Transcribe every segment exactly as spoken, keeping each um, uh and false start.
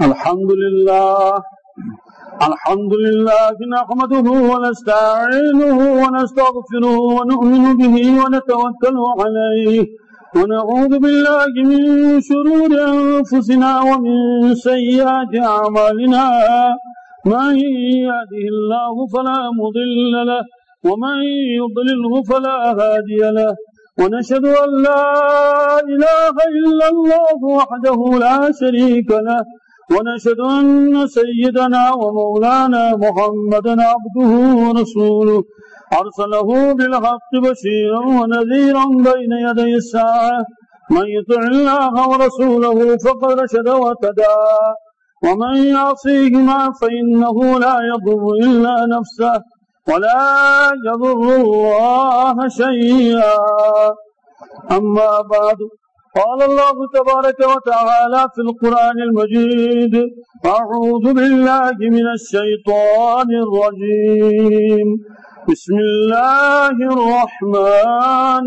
الحمد لله الحمد لله نحمده ونستعينه ونستغفره ونؤمن به ونتوكل عليه ونعوذ بالله من شرور أنفسنا ومن سيئات أعمالنا من يهده الله فلا مضل له ومن يضلله فلا هادي له ونشهد أن لا إله إلا الله وحده لا شريك له ونشهد أن سيدنا ومولانا محمدا عبده ورسوله أرسله بالحق بشيرا ونذيرا بين يدي الساعة من يطع الله ورسوله فقد رشد واهتدى ومن يعصيهما فإنه لا يضر إلا نفسه ولا يضر الله شيئا. أما بعد قال الله تبارك وتعالى في القرآن المجيد أعوذ بالله من الشيطان الرجيم بسم الله الرحمن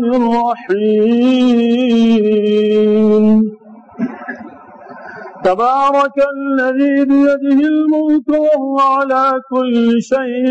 الرحيم تبارك الذي بيده الملك وهو على كل شيء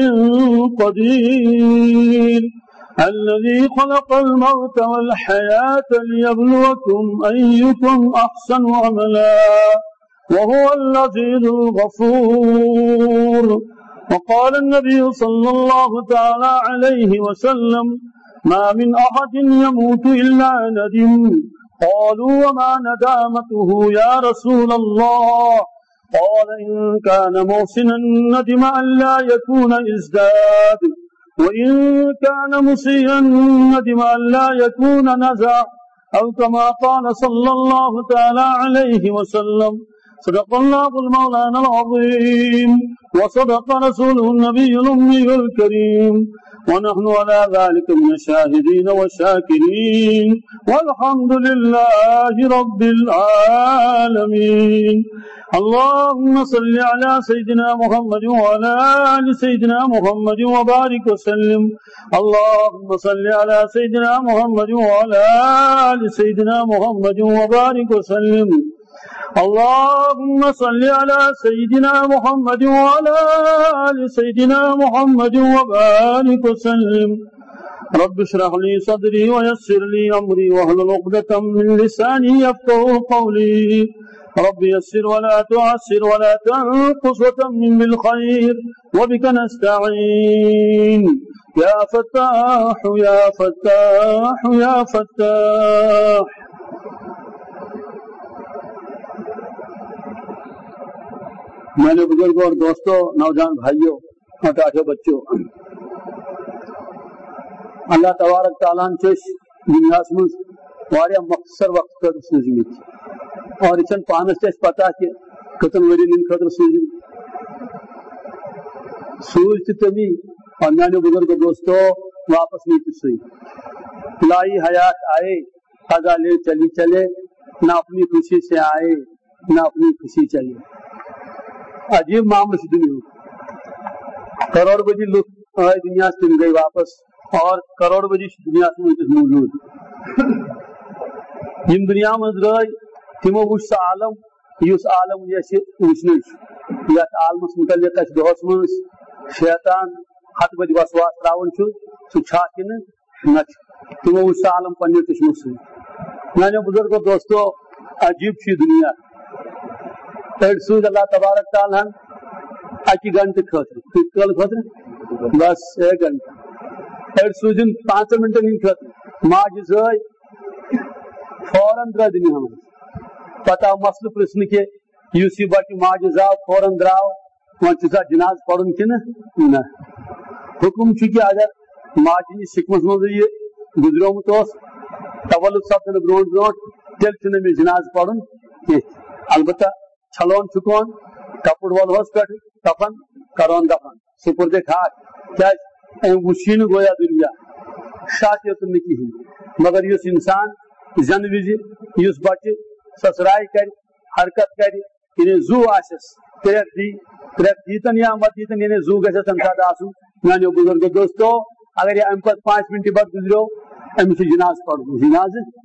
قدير الذي خلق الموت والحياة ليبلوكم أيكم أحسن عملا وهو العزيز الغفور. وقال النبي صلى الله تعالى عليه وسلم ما من أحد يموت إلا ندم. قالوا وما ندامته يا رسول الله؟ قال إن كان محسنا ندم أن لا يكون ازداد وإن كان مسيئا ندم أن لا يكون نزع أو كما قال صلى الله تعالى عليه وسلم. صدق الله المولانا العظيم وصدق رسوله النبي الأمي الكريم ونحن على ذلك من الشاهدين والشاكرين والحمد لله رب العالمين. اللهم صل على سيدنا محمد وعلى آل سيدنا محمد وبارك وسلم. اللهم صل على سيدنا محمد وعلى آل سيدنا محمد وبارك وسلم. اللهم صل على سيدنا محمد وعلى آل سيدنا محمد وبارك وسلم. رب اشرح لي صدري ويسر لي أمري واحلل عقدة من لساني يفقهوا قولي. رب يسر ولا تعسر ولا تنقص وتمم بالخير وبك نستعين يا فتاح يا فتاح يا فتاح. میرے بزرگوں اور دوستوں، نوجوان بھائیوں اور ٹاٹھے بچوں، اللہ تبارک تعالیٰ نے دنیا من واریاہ مختصر وقت خاطر سوزمت اور یہ پانس تہ پتہ کہ کتن ورین ہند خاطر سوزم سوز تہ تمی اور میانو بزرگوں دوستوں واپس نہیں تہ سی. لائی حیات آئے خزا لے چلی چلے، نہ اپنی خوشی سے آئے نہ اپنی خوشی چلے. عجیب معاملہ سے دنیا کروڑ بجی لوگ آئے دنیا سے گئی واپس اور کروڑ بجی دنیا سے موجود یم دنیا مز رائے تمو وچ سہ عالم اس عالم یہ وچن یت عالمس متعلق اس دہس من شیطان ہتھ بج وسواس تراون سہ کن نہ تمو وچ سہ عالم پنہ چشمو سی. میانو بزرگوں دوستوں، عجیب چھ دنیا. أڑ سوز اللہ تبارک تعالیٰ اکہ گھنٹہ خاطر کل خاطر بس ایک گھنٹہ أڑ سوزن پانچ منٹن ہند خاطر ماجہ زاے فوراً درا دنیا من. پتہ آو مسئلہ پرسن کہ اس یہ بچہ ماجہ زاو فوراً دراو وۄنۍ چھُسا جناز پڑھن کنہ نہ. حکم چھ کہ اگر ماجہ نش سکمس مز یہ گزریومت تولد سپدن برونٹ برونٹ تیل چھُنہٕ أمِس جناز پڑھن کینٛہہ. البتہ چھلون چھکون کپڑ ولوس پہ کفن کرون دفن سپرد خاک کیا وچی گویا دنیا شاطیت نہ کہین. مگر اس انسان زن وز اس بچہ سسرائی کر حرکت کر یعنی زو آسس تریک دی تریک دیتن یا مت دیتن یعنی زو گھس تمہ سات آسن. میانو بزرگو دوستو اگر یہ ام پتہ پانچ منٹ بعد گزریو امس جناز پڑھن جناز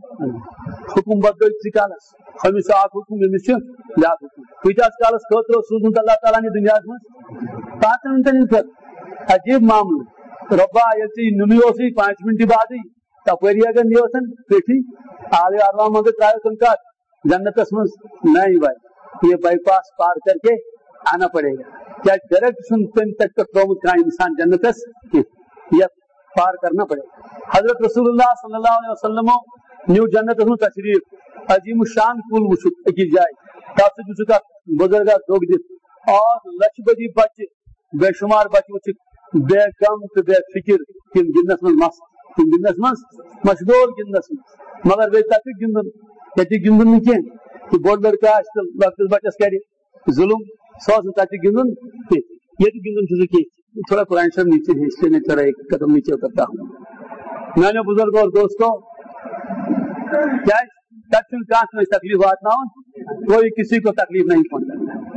حکم بدل کالس ہمس اخ حکم یمس بیاکھ حکم کتس کالس خاطر سوزمت اللہ تعالیٰ نے دنیا مز پانچ منٹن پھر عجیب معاملہ ربا یل نی پانچ منٹ بعد تپری اگر نیوتن پیٹھی آل اروا مگر ترایوتن کت جنتس مز نئی بھائی یہ بائی پاس پار کر کے آنا پڑے گا کیا ڈائریکٹ سن تم تک ترومت کھانا انسان جنتس یہ پار کرنا پڑے گا. حضرت رسول اللہ صلی اللہ علیہ وسلم نیو جنتس مز تشریف عظیم الشان کل وچھت اکس جائے تب سے وچھت بزرگ دھوک دت اور لچھ بدی بچہ بے شمار بچہ وچھت بے غم تو بے فکر تم گندنس من مست تم گندنس من مشغول گندنس من مگر بے تک گندن یہ گندن کی بوڑ لڑکا لکٹس بچس کر ظلم سہ تک گندن یہ گندن کی تھوڑا قرآن شریف نیچے ہے اس لیے میں تھوڑا ایک قدم نیچے اترتا ہوں. میانو بزرگ اور دوستوں کیا تک کہاں میں تکلیف واتنا ہوں کوئی کسی کو تکلیف نہیں پہنچا.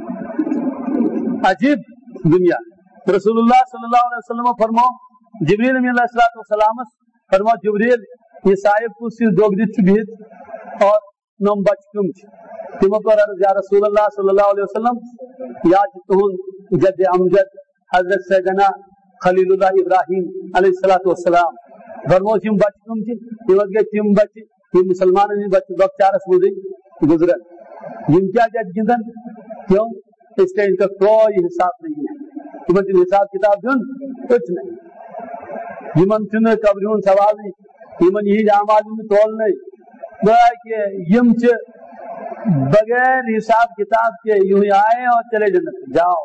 عجیب دنیا. رسول اللہ صلی اللہ علیہ وسلم فرمو جبریل علیہ الصلوۃ والسلام فرمو جبریل یہ صاحب کس دوگ دت بہت اور نم بچ کم تمو کر عرض یا رسول اللہ صلی اللہ علیہ وسلم یا تہن جد امجد حضرت سیدنا خلیل اللہ ابراہیم علیہ الصلوۃ والسلام فرمو تم بچ کم تم گئی تم بچ یہ مسلمان بچ لکچارس مزے گزرن یم کیا جد گندن کیوں اس کا ان کا کوئی حساب نہیں ہے تمن تم حساب کتاب دن کچھ نہیں یمن چھ قبر ہند سوال نہیں یمن یہ اعمال تول نہیں کہ یم چھ بغیر حساب کتاب کے یوں آئے اور چلے جنت جاؤ.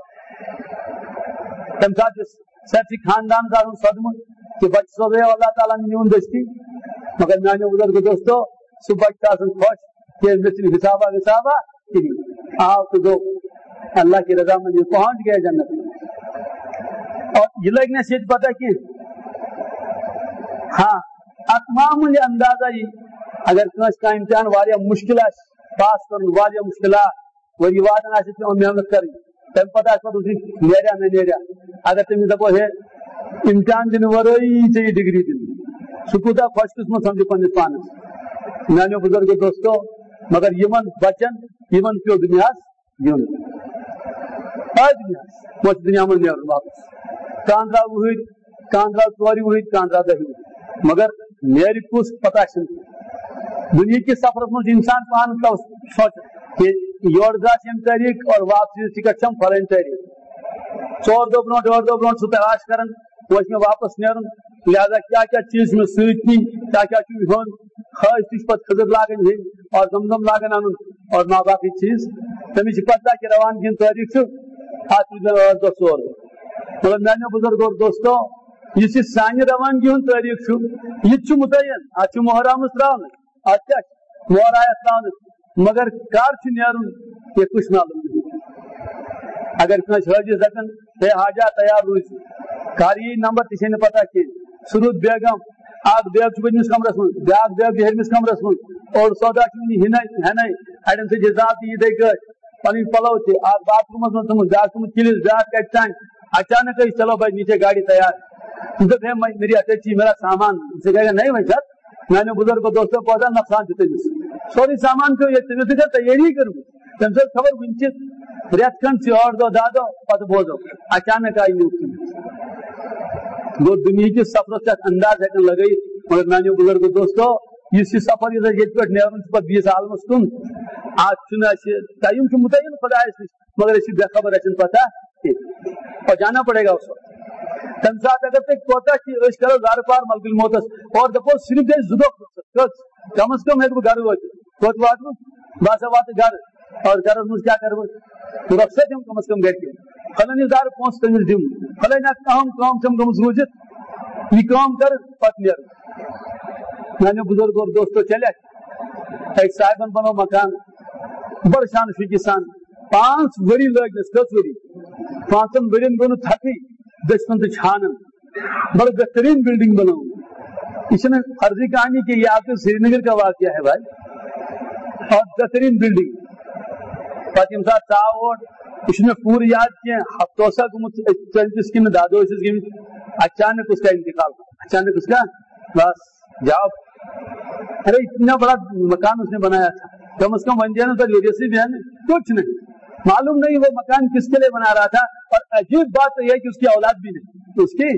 تم سات سچ خاندان کا صدم کہ بچ سو گئے اللہ تعالیٰ نے نیون دستی مگر میانو بزرگ دوستو سہ بچہ خوش کہ مجھے حسابہ وسابہ کہیں آؤ تو دو اللہ کی رضا میں پہنچ گئے جنت. اور یہ لگ نے سیٹ پتہ کہ ہاں اتمام اندازہ یہ اگر کنس کا امتحان واریہ مشکل آس پاس کرن واریہ مشکلات وری واتن آس محنت کریں تم پتہ آس پتہ نیریا نہ نیریا اگر تم دپو ہے امتحان دن ورئی ٹھیک ڈگری دن سہ کوتہ خوش قسمت سمجھو پنس پانس. میانو بزرگ دوستو مگر یمن بچن یمن پیو دنیا یون دنیا وہ دنیا من نیرن واپس کاندرا وہد کاندرا ژورِ وہد کاندرا دہہِ وہد مگر نیرِ کس پتہ دنیا کے سفرس مجھ انسان پان کا سوچ کہ یور گاس یم تاریخ اور واپسی ٹکٹ چم فلانی تاریخ ژور دہ برو ڈوڑ دہ برو سہ تلاش کران وہ میں واپس نیرن لہذا کیا کیا چیز میں ست نی کیا کیا ہون خاص تھی پتہ خضر لاگن ہن اور زمزم لاگن ان اور ما باقی چیز تمہیں پتہ کہ روانگی تاریخ ات ٲٹھ دہ ژور دہ مگر میانو بزرگ اور دوستو یہ سانہ روانگی ہند تاریخ یہ متعین ات محرم تراؤن ات کیا مہر آیا تراؤن مگر کر نیرن یہ کچھ معلوم نہیں. اگر کنس حاجی دپن ہے حاجہ تیار روز کر یہ نمبر تھی پتہ کی سہ رود بیگم اخ بیگ پتمس کمرس من بیاکھ بیگ ہیرمس کمرس من اور سودا ہن ہن اڑین سے حساب تھی یہ گٹ پن پلو تھی اخ باتھ رومس من تھومت بیاکھ تھومت کلس بیاکھ کتھ تان اچانک چلو بھائی نیچے گاڑی تیار دپ ہے میری اٹیچی میرا سامان سے کہے گا نہیں بھائی سر میانو بزرگ دوستوں کو نقصان تھی تمس سوری سامان پیو یہ تمس کر تیاری کرو تم سے خبر ونچت ریت کھنڈ سے اور دو دا دو پتہ بوزو اچانک آئی نیوز گو دنیا کے سفر سے انداز ہیکن لگائی مگر میانو بزرگ دوستو اس سفر یہ پہ نیرن پہ بیس عالمس کن آج ٹائم متعین خدایس نش مگر اس بے خبر اچھن پتہ اور جانا پڑے گا اس وقت تم سات اگر تک کوتا کہ کرو زار پار ملک الموتس اور دپو صرف گئی زدو کم از کم ہے گھر وات کوت وات باسا وات گھر اور گھر مجھ کیا کرو رخصت ہم کم از کم گھر کے فلانی دار پہنچ تمس دم فلانی کام کام تم گمس روزت یہ کام کر پت نیر. میانو بزرگ اور دوستو چلے ایک صاحبن بنو مکان بڑ شان شکی سان پانچ وری لگنس کت وری پانچن ورین گو تھکی دشمن تو چھانن بڑا بہترین بلڈنگ بناؤ. اس میں فرضی کہانی کہ یہ آپ کے سری نگر کا واقعہ ہے بھائی اور بہترین بلڈنگ پتہ یم سات ژاو اور اس میں پور یاد کیا ہفتوں سا گمت چلتس کن دادو گمت اچانک اس کا انتقال اچانک اس کا بس جاؤ अरे इतना बड़ा मकान उसने बनाया था, कम से कम बन जाए तो लेगेसी भी है ना, कुछ नहीं, मालूम नहीं वो मकान किसके लिए बना रहा था। और अजीब बात तो यह है कि उसकी औलाद भी नहीं, उसकी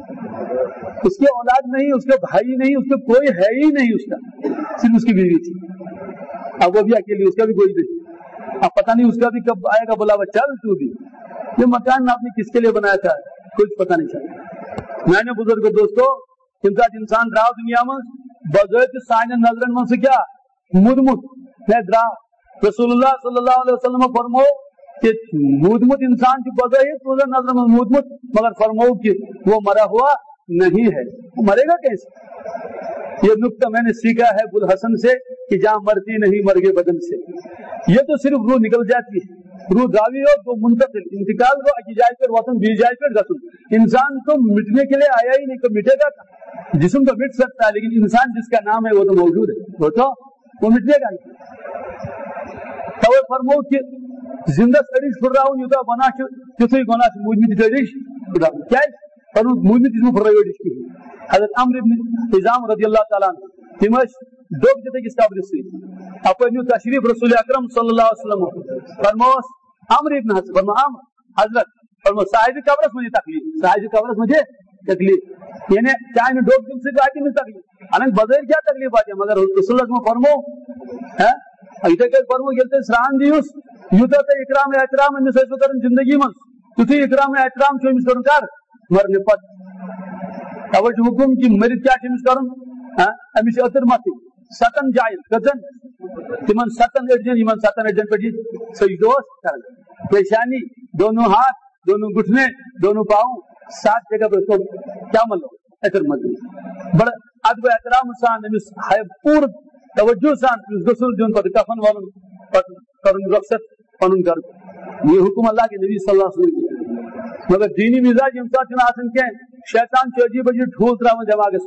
उसकी औलाद नहीं, उसके भाई नहीं, उसके कोई है ही नहीं, उसका सिर्फ उसकी बीवी थी। अब वो भी अकेली, उसका भी कोई नहीं। अब पता नहीं उसका भी कब आएगा बुलावा, चल तू भी। ये मकान आपने किसके लिए बनाया था कुछ पता नहीं चला। मैंने बुजुर्ग दोस्तों इंसान द्राव दुनिया में बगैर साइन नजरन में से क्या मुदमुत है द्राव। रसूलुल्लाह सल्लल्लाहु अलैहि वसल्लम फरमो कि मुदमुत इंसान की बगैर तुझे नजर में मुदमुत, मगर फरमो कि वो मरा हुआ नहीं है, वो मरेगा कैसे। ये नुक्ता मैंने सीखा है बुल हसन से कि जहाँ मरती नहीं मर गए बदन से। ये तो सिर्फ रूह निकल जाती है, रूह गावी हो तो मुंतकिल इंतकाल को अकी जाए पर वतन बी जाए पर गसुन। इंसान तो मिटने के लिए आया ही नहीं, तो मिटेगा। जिस्म तो मिट सकता है लेकिन इंसान जिसका नाम है वो तो मौजूद है, वो तो वो मिटेगा नहीं। तो फरमो कि जिंदा तरीश फुर्राउन युता बना तिथुई बना मुजमित तरीश फुर्राउन क्या पर मुजमित इसमें फुर्राउन की हजरत अम्र इब्न हिजाम रदियल्लाहु ताला तिमश डोक जते की स्टाब्लिश अपन तशरीफ रसूल अकरम सल्लल्लाहु अलैहि वसल्लम फरमोस अम्र इब्न हसन फरमा अम्र हजरत फरमा साहिब कब्रस मुझे तकलीफ, साहिब कब्रस मुझे तकलीफ, यानी क्या इन डोक दिन से गाटी में तकलीफ अनंत बदल क्या तकलीफ आती है। मगर रसूल में फरमो है इधर के फरमो गेलते सरान दियुस युता ते इकराम एहतराम इन से करन जिंदगी में तुझे इकराम एहतराम छो मिस कर मरने पर तवज हुकुम की मरिद क्या छो मिस करन हां अमिस अतर मत सतन जायज गजन तिमन सतन एडजन इमन सतन एडजन पे सजदोस कर पेशानी दोनों हाथ दोनों घुटने दोनों पांव सात जगह पर तो क्या मतलब अतर मत बड़ा अदब एहतराम सान मिस है पूर्ण तवज्जो सान गसल जोन पर कफन वालन पर करन रखसत पनुन कर ये हुक्म अल्लाह के नबी सल्लल्लाहु अलैहि वसल्लम। मगर दीनी मिजाज हम साथ ना आसन के शैतान चौजी बजे ढोल त्राव जमाग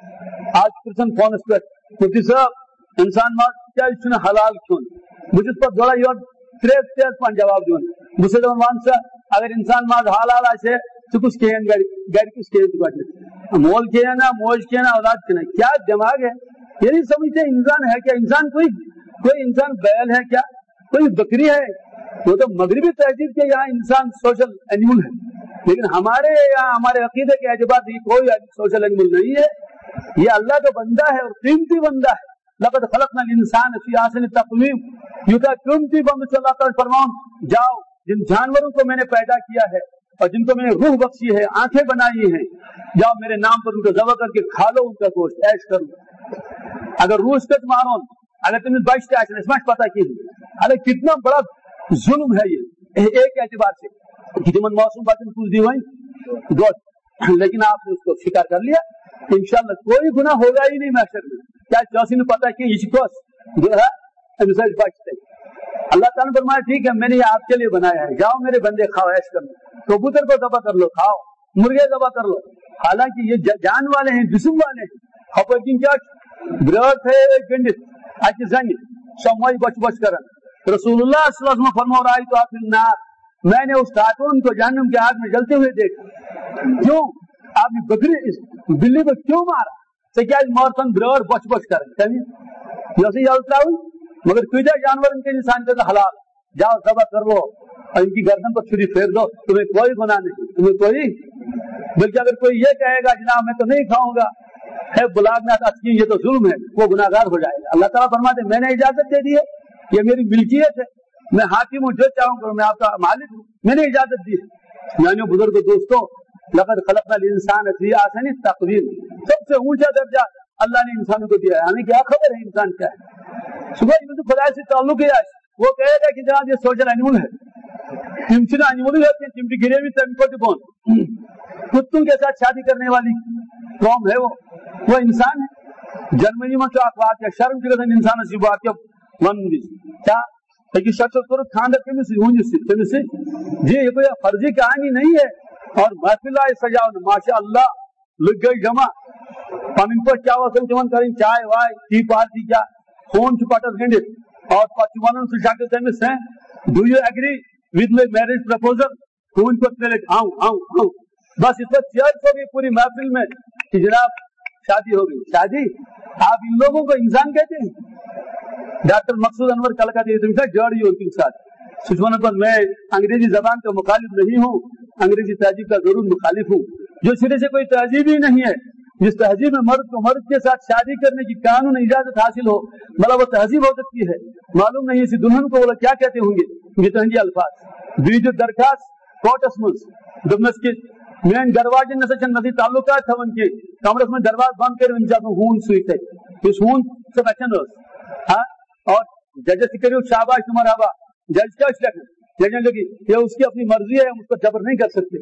आज पर्सन फोन पे मुफ्ती साहब इंसान मा क्या इतना हलाल क्यों मुझे पर थोड़ा योर त्रेस त्रेस पान जवाब दून मुझसे तो मान सा अगर इंसान मा हलाल आसे तो कुछ केन गाड़ी गाड़ी कुछ केन बात मोल के ना मौज के ना औलाद के ना क्या दिमाग है ये नहीं समझते इंसान है क्या, इंसान कोई कोई इंसान बैल है क्या, कोई बकरी है। वो तो मगरिबी तहजीब के यहाँ इंसान सोशल एनिमल है, लेकिन हमारे यहाँ हमारे अकीदे के एतबार से कोई सोशल एनिमल नहीं है। ये अल्लाह का बंदा है और कीमती बंदा है। लक़द ख़लक़नल इंसान फ़ी अहसनि तक़वीम युका कीमती बंद से अल्लाह ताला फरमाऊं जाओ जिन जानवरों को मैंने पैदा किया है और जिनको मैंने रूह बख्शी है आंखें बनाई हैं जाओ मेरे नाम पर उनको ज़बह करके खा लो उनका गोश्त ऐश करो। अगर रूस कट मारो अगर तुम्हें बचते ऐसे स्मश पता की अरे कितना बड़ा जुल्म है ये एक एतबार से कि तुम मौसम बात पूछ दी वही गोश्त, लेकिन आपने उसको स्वीकार कर लिया इंशाल्लाह कोई गुनाह होगा ही नहीं महशर में। क्या चौसी ने पता कि इसको जो है बचते अल्लाह ताला ने फरमाया ठीक है मैंने ये आपके लिए बनाया है जाओ मेरे बंदे खाओ ऐश कर लो, कबूतर को दबा कर लो खाओ, मुर्गे दबा कर लो। हालांकि ये जान वाले हैं जिस्म वाले हैं हपकिन क्या ब्रत है गंडित आज जंग समय बच बच कर रसूलुल्लाह सल्लल्लाहु अलैहि वसल्लम फरमा रहा है तो आप नार मैंने उस खातून को जहन्नम के आग में जलते हुए देखा। क्यों आपने बकरी बिल्ली को क्यों मारा तो क्या मौतन ब्रर बच बच कर जैसे जलता हुई मगर तुझे जानवर इनके इंसान के हलाल जाओ दबा कर लो और इनकी गर्दन पर छुरी फेर दो, तुम्हें कोई गुनाह नहीं, तुम्हें कोई बल्कि अगर कोई ये कहेगा जनाब मैं तो नहीं खाऊंगा है बुलागनाथ अच्छी ये तो जुल्म है वो गुनाहगार हो जाएगा। अल्लाह ताला फरमाते मैंने इजाजत दे दी है, ये मेरी मिल्कियत है, मैं हाकिम हूँ जो चाहूंगा मैं आपका मालिक हूँ, मैंने इजाजत दी है। यानी बुजुर्ग दोस्तों लक़द ख़लक़नल इंसान फ़ी अहसनि तक़वीम सबसे ऊंचा दर्जा अल्लाह ने इंसानों को दिया है। हमें क्या खबर है इंसान क्या है। सुबह में तो खुदा से ताल्लुक है वो कहेगा कि जनाब ये सोशल एनिमल है चिमचिना एनिमल है चिमटी गिरे भी तंकोट कौन कुत्तों के साथ शादी करने वाली कौम है वो वो इंसान है। जर्मनी में तो अखबार क्या शर्म के गजन इंसान सी बात वन क्या कि शख्स करो खानदार केमिस हुंजिस केमिस जी ये कोई फर्जी कहानी नहीं है। और महफिल सजाओ माशाअल्लाह लग गई जमा पन पर क्या वसन चमन करें चाय वाय टी पार्टी क्या फोन छुपाटस गंडित और पचवन से जाके केमिस हैं do you agree with my marriage proposal phone पर पहले आऊं आऊं आऊं बस इस पर चर्च होगी पूरी महफिल में कि जनाब शादी हो गई। शादी, आप इन लोगों को इंसान कहते हैं? डॉक्टर मकसूद अनवर कलकत्ता तुम जड़ी हो उनके साथ सुचवाने पर मैं अंग्रेजी जबान का मुखालिफ नहीं हूँ, अंग्रेजी तहजीब का जरूर मुखालिफ हूँ। जो सिरे से कोई तहजीब ही नहीं है, जिस तहजीब में मर्द को मर्द के साथ शादी करने की कानून इजाजत हासिल हो, मतलब वो तहजीब हो सकती है। मालूम नहीं इसी दुल्हन को वो क्या कहते होंगे, ये तहंगी अल्फाज बीज दरखास्त कोटस मुझ दुमस के मैं दरवाजे न सचन नदी ताल्लुका था उनके कमरस में दरवाज बंद कर उन जाकर हून सुई थे इस हून से बचन हाँ और जज करो शाबाश तुम्हारा हवा जज क्या लगे जजने लगी ये उसकी अपनी मर्जी है, हम उसको जबर नहीं कर सकते।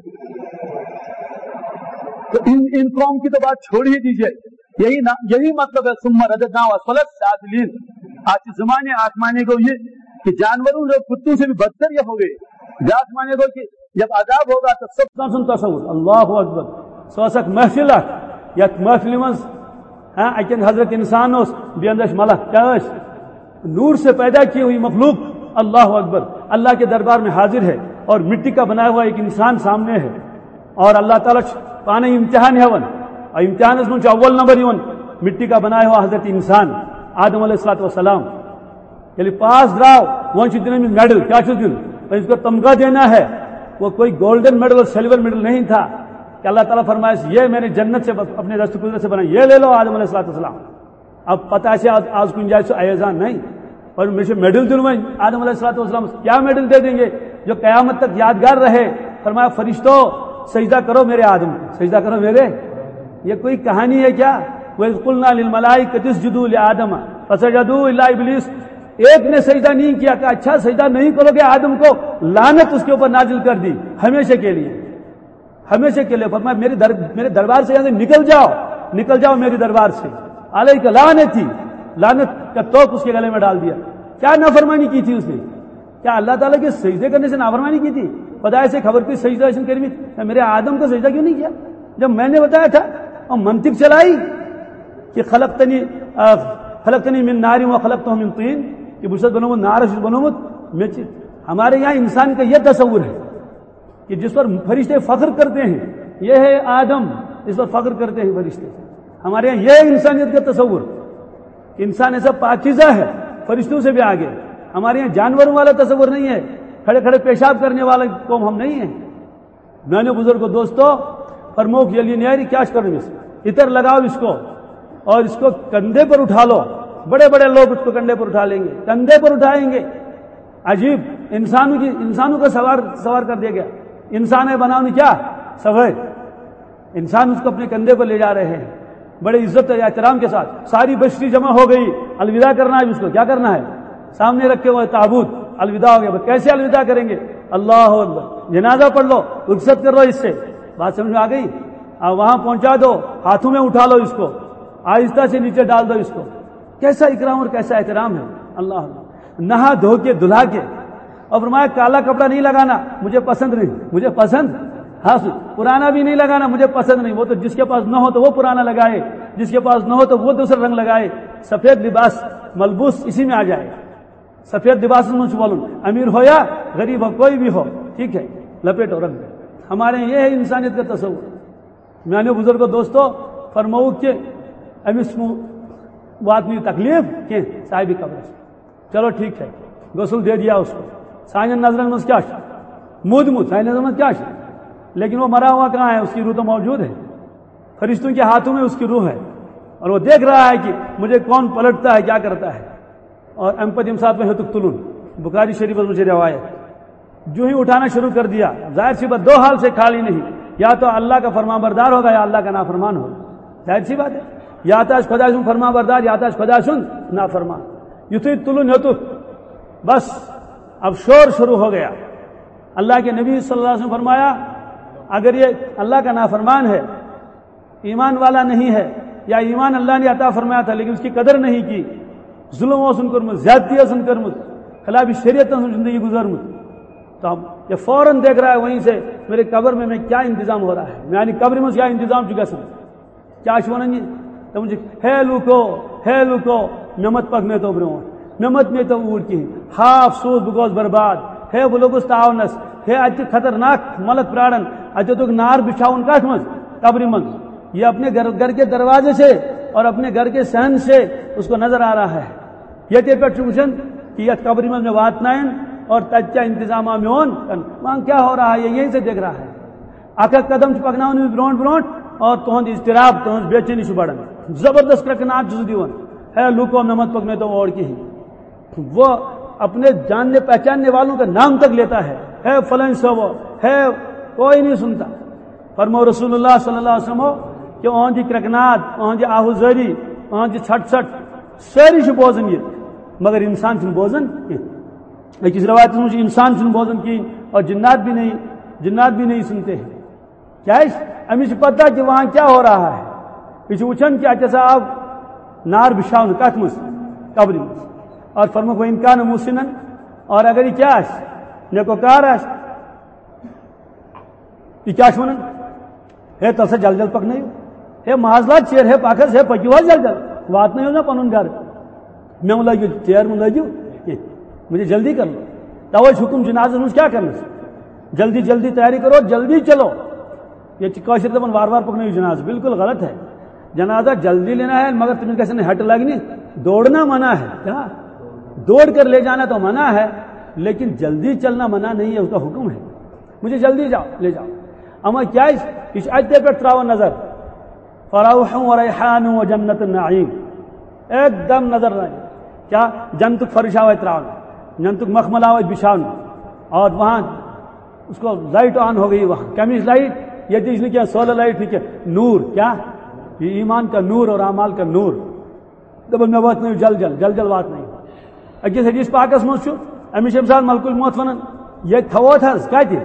तो इन इन कौम की तो बात छोड़ ही दीजिए, यही ना यही मतलब है सुम्मा रददना वसलत सादिलीन। आज के जमाने आसमाने को ये कि जानवरों जो कुत्तों से भी बदतर ये हो गए। आसमाने को कि जब अजाब होगा तो सब सुन तसव्वुर अल्लाहु अकबर सोसक महफिल या महफिल मज हाँ अकन हजरत इंसान बेंदश मलक क्या नूर से पैदा की हुई मखलूक अल्लाह अकबर अल्लाह के दरबार में हाजिर है और मिट्टी का बनाया हुआ एक इंसान सामने है और अल्लाह ताला पाने इम्तिहान है वन और इम्तिहान में अव्वल नंबर वन मिट्टी का बनाया हुआ हजरत इंसान आदम अलैहिस्सलाम यदि पास द्राव वो दिन में मेडल क्या दिन तो इसको तमगा देना है। वो कोई गोल्डन मेडल और सिल्वर मेडल नहीं था कि अल्लाह ताला फरमाया ये मैंने जन्नत से अपने दस्त कुदरत से बनाया, ये ले लो आदम अलैहिस्सलाम। अब पता है आज आज कुछ जाए आयोजन नहीं और मुझे मेडल दिलवा आदम अलैहिस्सलाम क्या मेडल दे देंगे जो कयामत तक यादगार रहे। फरमाया फरिश्तों सजदा करो मेरे आदम को, सजदा करो मेरे। ये कोई कहानी है क्या? वह कुलना लिल मलाइकति इसजुदू लि आदम फसजदू इल्ला इब्लीस। एक ने सजदा नहीं किया कि अच्छा सजदा नहीं करोगे आदम को, लानत उसके ऊपर नाजिल कर दी हमेशा के लिए, हमेशा के लिए। फरमाया मेरे दर, मेरे दरबार से निकल जाओ, निकल जाओ मेरे दरबार से। अलैका लानत थी, लानत का तोप उसके गले में डाल दिया। क्या नाफरमानी की थी उसने? क्या अल्लाह ताला के सजदे करने से नाफरमानी की थी? बताया से खबर की सजदा करीमी मेरे आदम को सजदा क्यों नहीं किया जब मैंने बताया था? और मंतिक चलाई कि खलकतनी खलकतनी मिन नारी व खलकतहु मिन तीन कि बुशत बनो नार बनो हमारे यहाँ इंसान का यह तस्वुर है कि जिस पर फरिश्ते फख्र करते हैं यह है आदम, इस पर फख्र करते हैं फरिश्ते। हमारे यहाँ यह इंसानियत का तस्वुर, इंसान ऐसा पाकीज़ा है फरिश्तों से भी आगे। हमारे यहाँ जानवरों वाला तस्वुर नहीं है, खड़े खड़े पेशाब करने वाला कौम हम नहीं है। मैंने बुजुर्गों दोस्तों प्रमुख यली न्यारी क्या करो इतर लगाओ इसको और इसको कंधे पर उठा लो, बड़े बड़े लोग उसको कंधे पर उठा लेंगे, कंधे पर उठाएंगे। अजीब इंसानों की इंसानों को सवार सवार कर दिया गया। इंसान है बनाओ क्या सवार, इंसान उसको अपने कंधे पर ले जा रहे हैं बड़े इज्जत और एहतराम के साथ। सारी बस्ती जमा हो गई, अलविदा करना है उसको, क्या करना है? सामने रखे हुए ताबूत, अलविदा हो गया। कैसे अलविदा करेंगे? अल्लाह अकबर, जनाजा पढ़ लो, रुखसत कर लो इससे। बात समझ में आ गई? अब वहां पहुंचा दो, हाथों में उठा लो इसको, आहिस्ता से नीचे डाल दो इसको। कैसा इकराम और कैसा एहतराम है। अल्लाह नहा धो के दुल्हा के और फरमाया काला कपड़ा नहीं लगाना, मुझे पसंद नहीं, मुझे पसंद हाँ पुराना भी नहीं लगाना, मुझे पसंद नहीं। वो तो जिसके पास न हो तो वो पुराना लगाए, जिसके पास न हो तो वो दूसरा रंग लगाए। सफेद लिबास मलबूस इसी में आ जाए। सफेद लिबास बोलूं अमीर हो या गरीब हो कोई भी हो, ठीक है, लपेटो रंग। हमारे ये है इंसानियत का तस्वुर। मैंने बुजुर्गों दोस्तों फरमाऊ के अमिस बात नहीं तकलीफ के साहिब कब्र, चलो ठीक है, गसल दे दिया उसको। साइन नजर में क्या मुद मुद साइन नजर में क्या, लेकिन वो मरा हुआ कहाँ है? उसकी रूह तो मौजूद है, फरिश्तों के हाथों में उसकी रूह है और वो देख रहा है कि मुझे कौन पलटता है, क्या करता है। और एम्पतिम साथ में तुलुन बुखारी शरीफ पर मुझे रवायत, जो ही उठाना शुरू कर दिया, जाहिर सी बात दो हाल से खाली नहीं, या तो अल्लाह का फरमाबरदार होगा या अल्लाह का नाफरमान होगा। जाहिर सी बात है, या तो खुदा सुन फरमाबरदार या तो खुदा सुन नाफरमान। युति तुलुन हेतु बस अब शोर शुरू हो गया। अल्लाह के नबी सल्लल्लाहु अलैहि वसल्लम फरमाया अगर ये अल्लाह का नाफरमान है, ईमान वाला नहीं है, या ईमान अल्लाह ने अता फरमाया था लेकिन उसकी कदर नहीं की, जुल्म सुनकर मुझ ज्यादती सुनकर मुझ खिलाफी शरीयत जिंदगी गुजर मुझ, तो अब ये फौरन देख रहा है वहीं से मेरे कब्र में मैं क्या इंतजाम हो रहा है, मैं कब्र में क्या इंतजाम चुका सब क्या शुनेंगे। तो मुझे है लुको है लुको नमत पक में तो ब्रो नमत में तो ऊट की हा अफसोस बुगोस बर्बाद है वो लोग तावनस है अत खतरनाक मलक प्राणन अत तो नार बिछाउन कथ मज कब्र मज یہ اپنے گھر گھر کے دروازے سے اور اپنے گھر کے صحن سے اس کو نظر آ رہا ہے. یہ پہ وچن کہ یہ قبر میں واتنائن اور تچا انتظام میون وہاں کیا ہو رہا ہے یہ یہیں سے دیکھ رہا ہے. اکھ اکھ قدم پکناؤن برونٹ برونٹ اور تہد اضطراب تہذ بے چینی بڑھان زبردست کرکنات دان ہے لوکو نمت پکنے تو اور کی وہ اپنے جاننے پہچاننے والوں کا نام تک لیتا ہے ہے فلان صوبہ ہے کوئی نہیں سنتا. فرمو رسول اللہ صلی اللہ علیہ وسلم کہ اہد کرکنات اہد آہوزاری اہد ژھٹ ژھٹ ساری بوزان یہ مگر انسان چھ بوزان کی. أکس روایت میں انسان چھ بوزان کی اور جنات بھی نہیں جنات بھی نہیں سنتے ہیں. کیا امس پتہ کہ وہاں کیا ہو رہا ہے. یہ وچان کہ اتہ آو نار بچھاؤن کت مز قبر مز اور فرموک وہ امکان محسنن اور اگر یہ کیا نیکوکار آس یہ کیا ونان ہے تل سا جل جل پکنو ہے معذلات چیر ہے پکس ہے پکو جل جل واتنو نا پن گھر مے لگو چیر مہ لگو مجھے جلدی کر لو. توے حکم جنازس مجھ کیا کرنا جلدی جلدی تیاری کرو جلدی چلو. یہ قاشر دپان وار وار پکنو جناز بالکل غلط ہے. جنازہ جلدی لینا ہے مگر تمہیں کیسے ہٹ لگنی. دوڑنا منع ہے کیا دوڑ کر لے جانا تو منع ہے لیکن جلدی چلنا منع نہیں ہے اس کا حکم ہے. مجھے جلدی جاؤ لے جاؤ. اما کیا اس اتنے پہ تراو نظر فروح و ریحان و جنت النعیم ایک دم نظر رہے کیا جنتک فرش آوے تراؤن جنتک مخمل آوے بچھاؤن اور وہاں اس کو لائٹ آن ہو گئی. وہاں کیمش لائٹ یہ چیز نہیں کیا سولر لائٹ ٹھیک ہے نور کیا یہ ایمان کا نور اور اعمال کا نور. دبن میں وات نہیں جل جل جل جل وات نہیں. اکس حدیث پاکس مز امس یم سات ملک الموت ونان یہ تھوت حض کت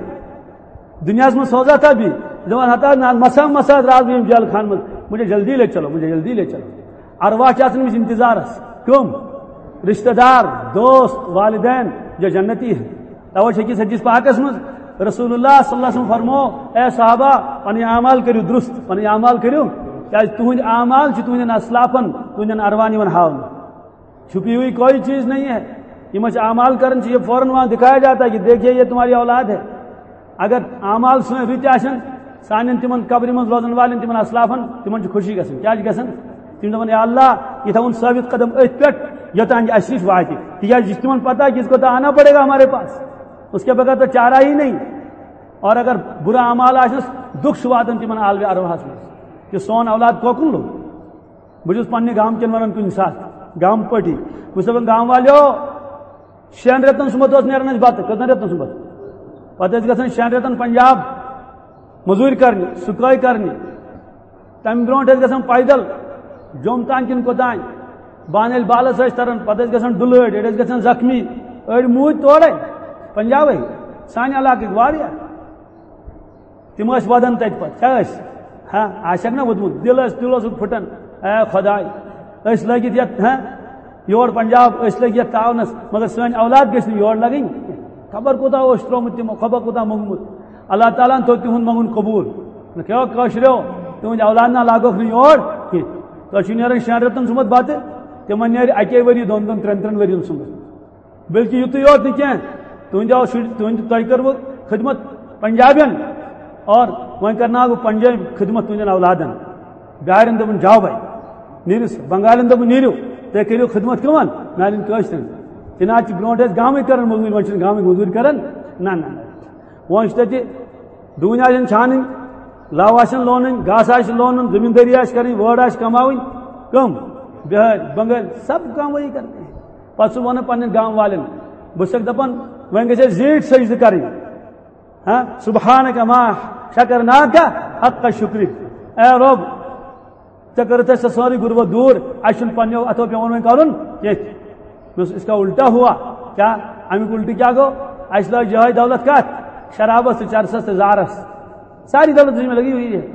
دنیا میں سوزا تھا بھی دپان ہتا مسا مسا راز بہم جیل خان مز مجھے جلدی لے چلو مجھے جلدی لے چلو. ارواح آسان امس انتظارس کم رشتہ دار دوست والدین جو جنتی ہیں. توے اکس حدیث پاکس مز رسول اللہ صلی اللہ علیہ وسلم فرمو اے صحابہ پن اعمال کرو درست پن اعمال کرو کیا تہند اعمال تہندین اسلافن تہندین ارواح یوان ہاؤن. چھپی ہوئی کوئی چیز نہیں ہے. یہ مجھ اعمال کرن یہ فوراً وہاں دکھایا جاتا ہے کہ دیکھیے یہ تمہاری اولاد ہے. اگر اعمال سن رت آسن سان تمن قبر من روزن والن تمن اسلافن تمن خوشی گھن کیا گھن تم دپان یا اللہ یہ تھون ثابت قدم ات پہ یوتان یہ اشرف واتہ تیز تمن پتہ ہے کہ اس کو تو آنا پڑے گا ہمارے پاس اس کے بغیر تو چارہ ہی نہیں. اور اگر برا اعمال آس دکھ واتان تمن عالم ارواحس مز کہ سون اولاد کوکن لوگ. بہت پنہ گام کن ونان کن سات گام پٹی بس دپان گام والو شین رتن سمت نیران بتہ کتن رتن سمت پتہ گھن شین رتن پنجاب مزور کرنی سکائی کرنی تمہ برونٹ گھن پیدل جوم تان کن کوتان بان بالس تران پتہ گھن ڈلڑ اڑ گھن زخمی اڑ موت تورے پنجاب سانہ علاقہ واریاہ تم ودان تت پہ ہاں آشک نا ووتمت دل دل پھٹان اے خدا اس لگت یت ہاں یور پنجاب اس لگ یت تعاونس مگر سن اولاد گھن یور لگن خبر کوتا اس ترومت تمو خبر کوتا منگمت. اللہ تعالیٰ تو تہد منگن قبول کیا کشرو تہد اولاد نہ لاگوک نا یور کی تھی نیران شین رتن سمت بتہ تمن نیر اکی وری دون دون ترین ترین ورین سمت بلکہ یتھ یوت نا کی تہندو تہند تہ کرو خدمت پنجابین اور وہ کرنا بہ پنجاب خدمت تہندین اولادن. بہارن دپن جاؤ بھائی نیرس بنگالن دپن نیرو تھی کرو خدمت کمن میان قشرن چنانچہ برونٹ گامک کر مزور وہ گامک مزور کر نا نا وہ تتہ ڈون آن چھان لو آن لون گھاس آ لون زمینداری آ کریں وٲر آ کماوٕنۍ کم بہار بنگال سب کام وہی کرتے ہیں. پتہ سہ ون پنن گام والن بہٕ چھُسکھ دپان وۄنۍ گژھِ اَسہِ زیٖٹھ سجدٕ کرٕنۍ ہاں سبحانک ما شکرناک حق شکرک اے رب ژےٚ کٔرٕتھ اَسہِ سۄ سٲرٕے غربت دوٗر اَسہِ چھُنہٕ پننیو اتھو پیوان وۄنۍ کرُن کینٛہہ. اس کا الٹا ہوا کیا امیک الٹی کیا گو اس لگ جہاں دولت کت شرابس چرسس زارس ساری دولت میں لگی ہوئی ہے.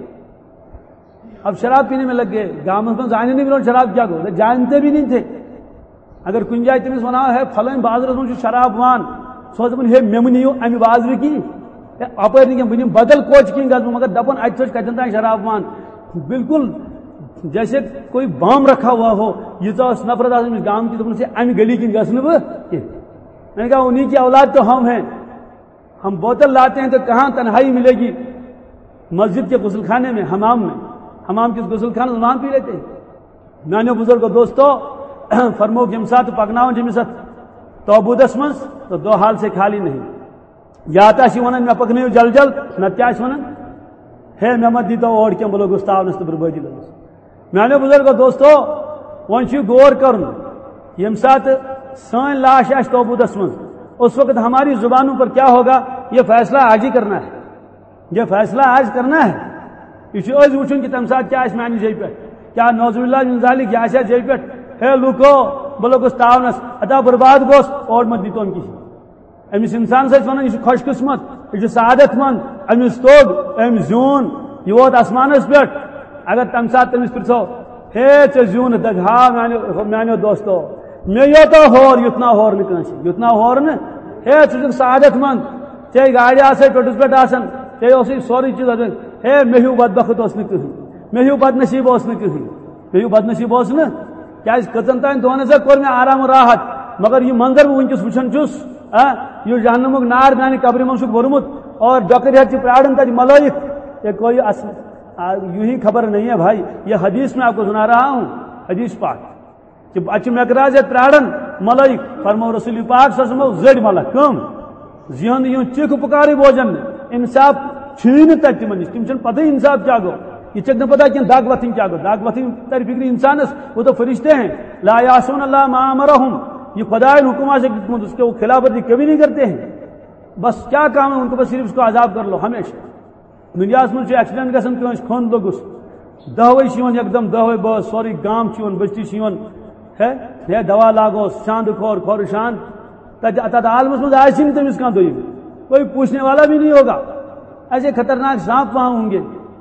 اب شراب پینے میں لگ گئے گام میں جانے نہیں ملو شراب کیا گو جانتے بھی نہیں تھے. اگر کن جائے تمس ونان ہے فلان بازرس من شراب وان سو دپان ہے مے نیو امہ بازر کی اپر نہیں بہ بدل کوچ کن گھر مگر دپان اتھ کتن تین شراب وان بالکل جیسے کوئی بام رکھا ہوا ہو. یہ نفرت آس گام کی دپان سے امہ گلی کن گھس بہ میں نے کہا انہیں کی اولاد تو ہم ہیں. ہم بوتل لاتے ہیں تو کہاں تنہائی ملے گی مسجد کے غسل خانے میں حمام میں حمام کس غسل خانہ وہاں پی لیتے میانو بزرگو دوستو فرمو یم سات پکناون جمس توبودس من تو دو حال سے خالی نہیں یا تو ونان مے پکنو جل جل نت کیا ونان ہے مے مت دیتو اور کی بلو گستاونس تو بربادی لگس میانو بزرگو دوستو ون غور کرن یم سات سن لاش آس توبودس من اس وقت ہماری زبانوں پر کیا ہوگا یہ فیصلہ آج ہی کرنا ہے یہ فیصلہ آج کرنا ہے یہ از وچن کہ تم سات کیا میانہ جی پہ کیا نوز اللہ من ذالک یہ آسیا جی پہ ہے لوکو بلو گوس تاونس ادا برباد گوس اور مت دیتون کسی امس انسان سچ ونان یہ خوش قسمت یہ سعادت مند امس توگ ام زون یہ ووت آسمانس پہ اگر تم سات تمس پرسو ہے ے زون دگ ہا میانو دوستو مے یوتا ہور یتنا ہور نکنس یتنا ہور نا ہے ٹھیک سعادت مند چاہے گاڑی آسے ٹوٹس پہ آسن چاہے اسی سوری چیز ہے مے ہیو بدبخت اس نے کہیں مے ہیو بد نصیب اس نے کہیں مے ہیو بد نصیب اس نا کیا کتن تین دونوں سے کور میں آرام و راحت مگر یہ منظر بہ ونکس وچن چھس یہ جہنمک نار میانہ قبر من ورمت اور ڈکر ہیت پراڑن تک ملائک یہ کوئی یوں ہی خبر نہیں ہے بھائی یہ حدیث میں آپ کو سنا رہا ہوں حدیث پاک کہ اچھ مقراض پراڑن ملائک فرمو رسول پاک صلی اللہ علیہ وسلم زڑ ملک کم زہن یوں چیخ پکاری بوجن انصاف چھین تک تمن تم چھ پتہ انصاف کیا گو یہ چھ نہ پتہ کہ داغ وتھن کیا گو داغ وتھن تر فکر انسانس وہ تو فرشتے ہیں لا یعصون اللہ ما امرهم یہ خدا کے حکم سے اس کے خلاف ورزی کبھی نہیں کرتے ہیں بس کیا کام ہے ان کو بس صرف اس کو عذاب کر لو ہمیشہ دنیا من ایکسیڈنٹ گھن کس کھن لوگس دہوے ایک دم دہوے بس سوری گام بستی ہے دوا لاگوس شاند کھور کھور شاند تب عالمس مز آئی تمس کھانا دم کوئی پوچھنے والا بھی نہیں ہوگا ایسے خطرناک سانپ وہاں ہوں گے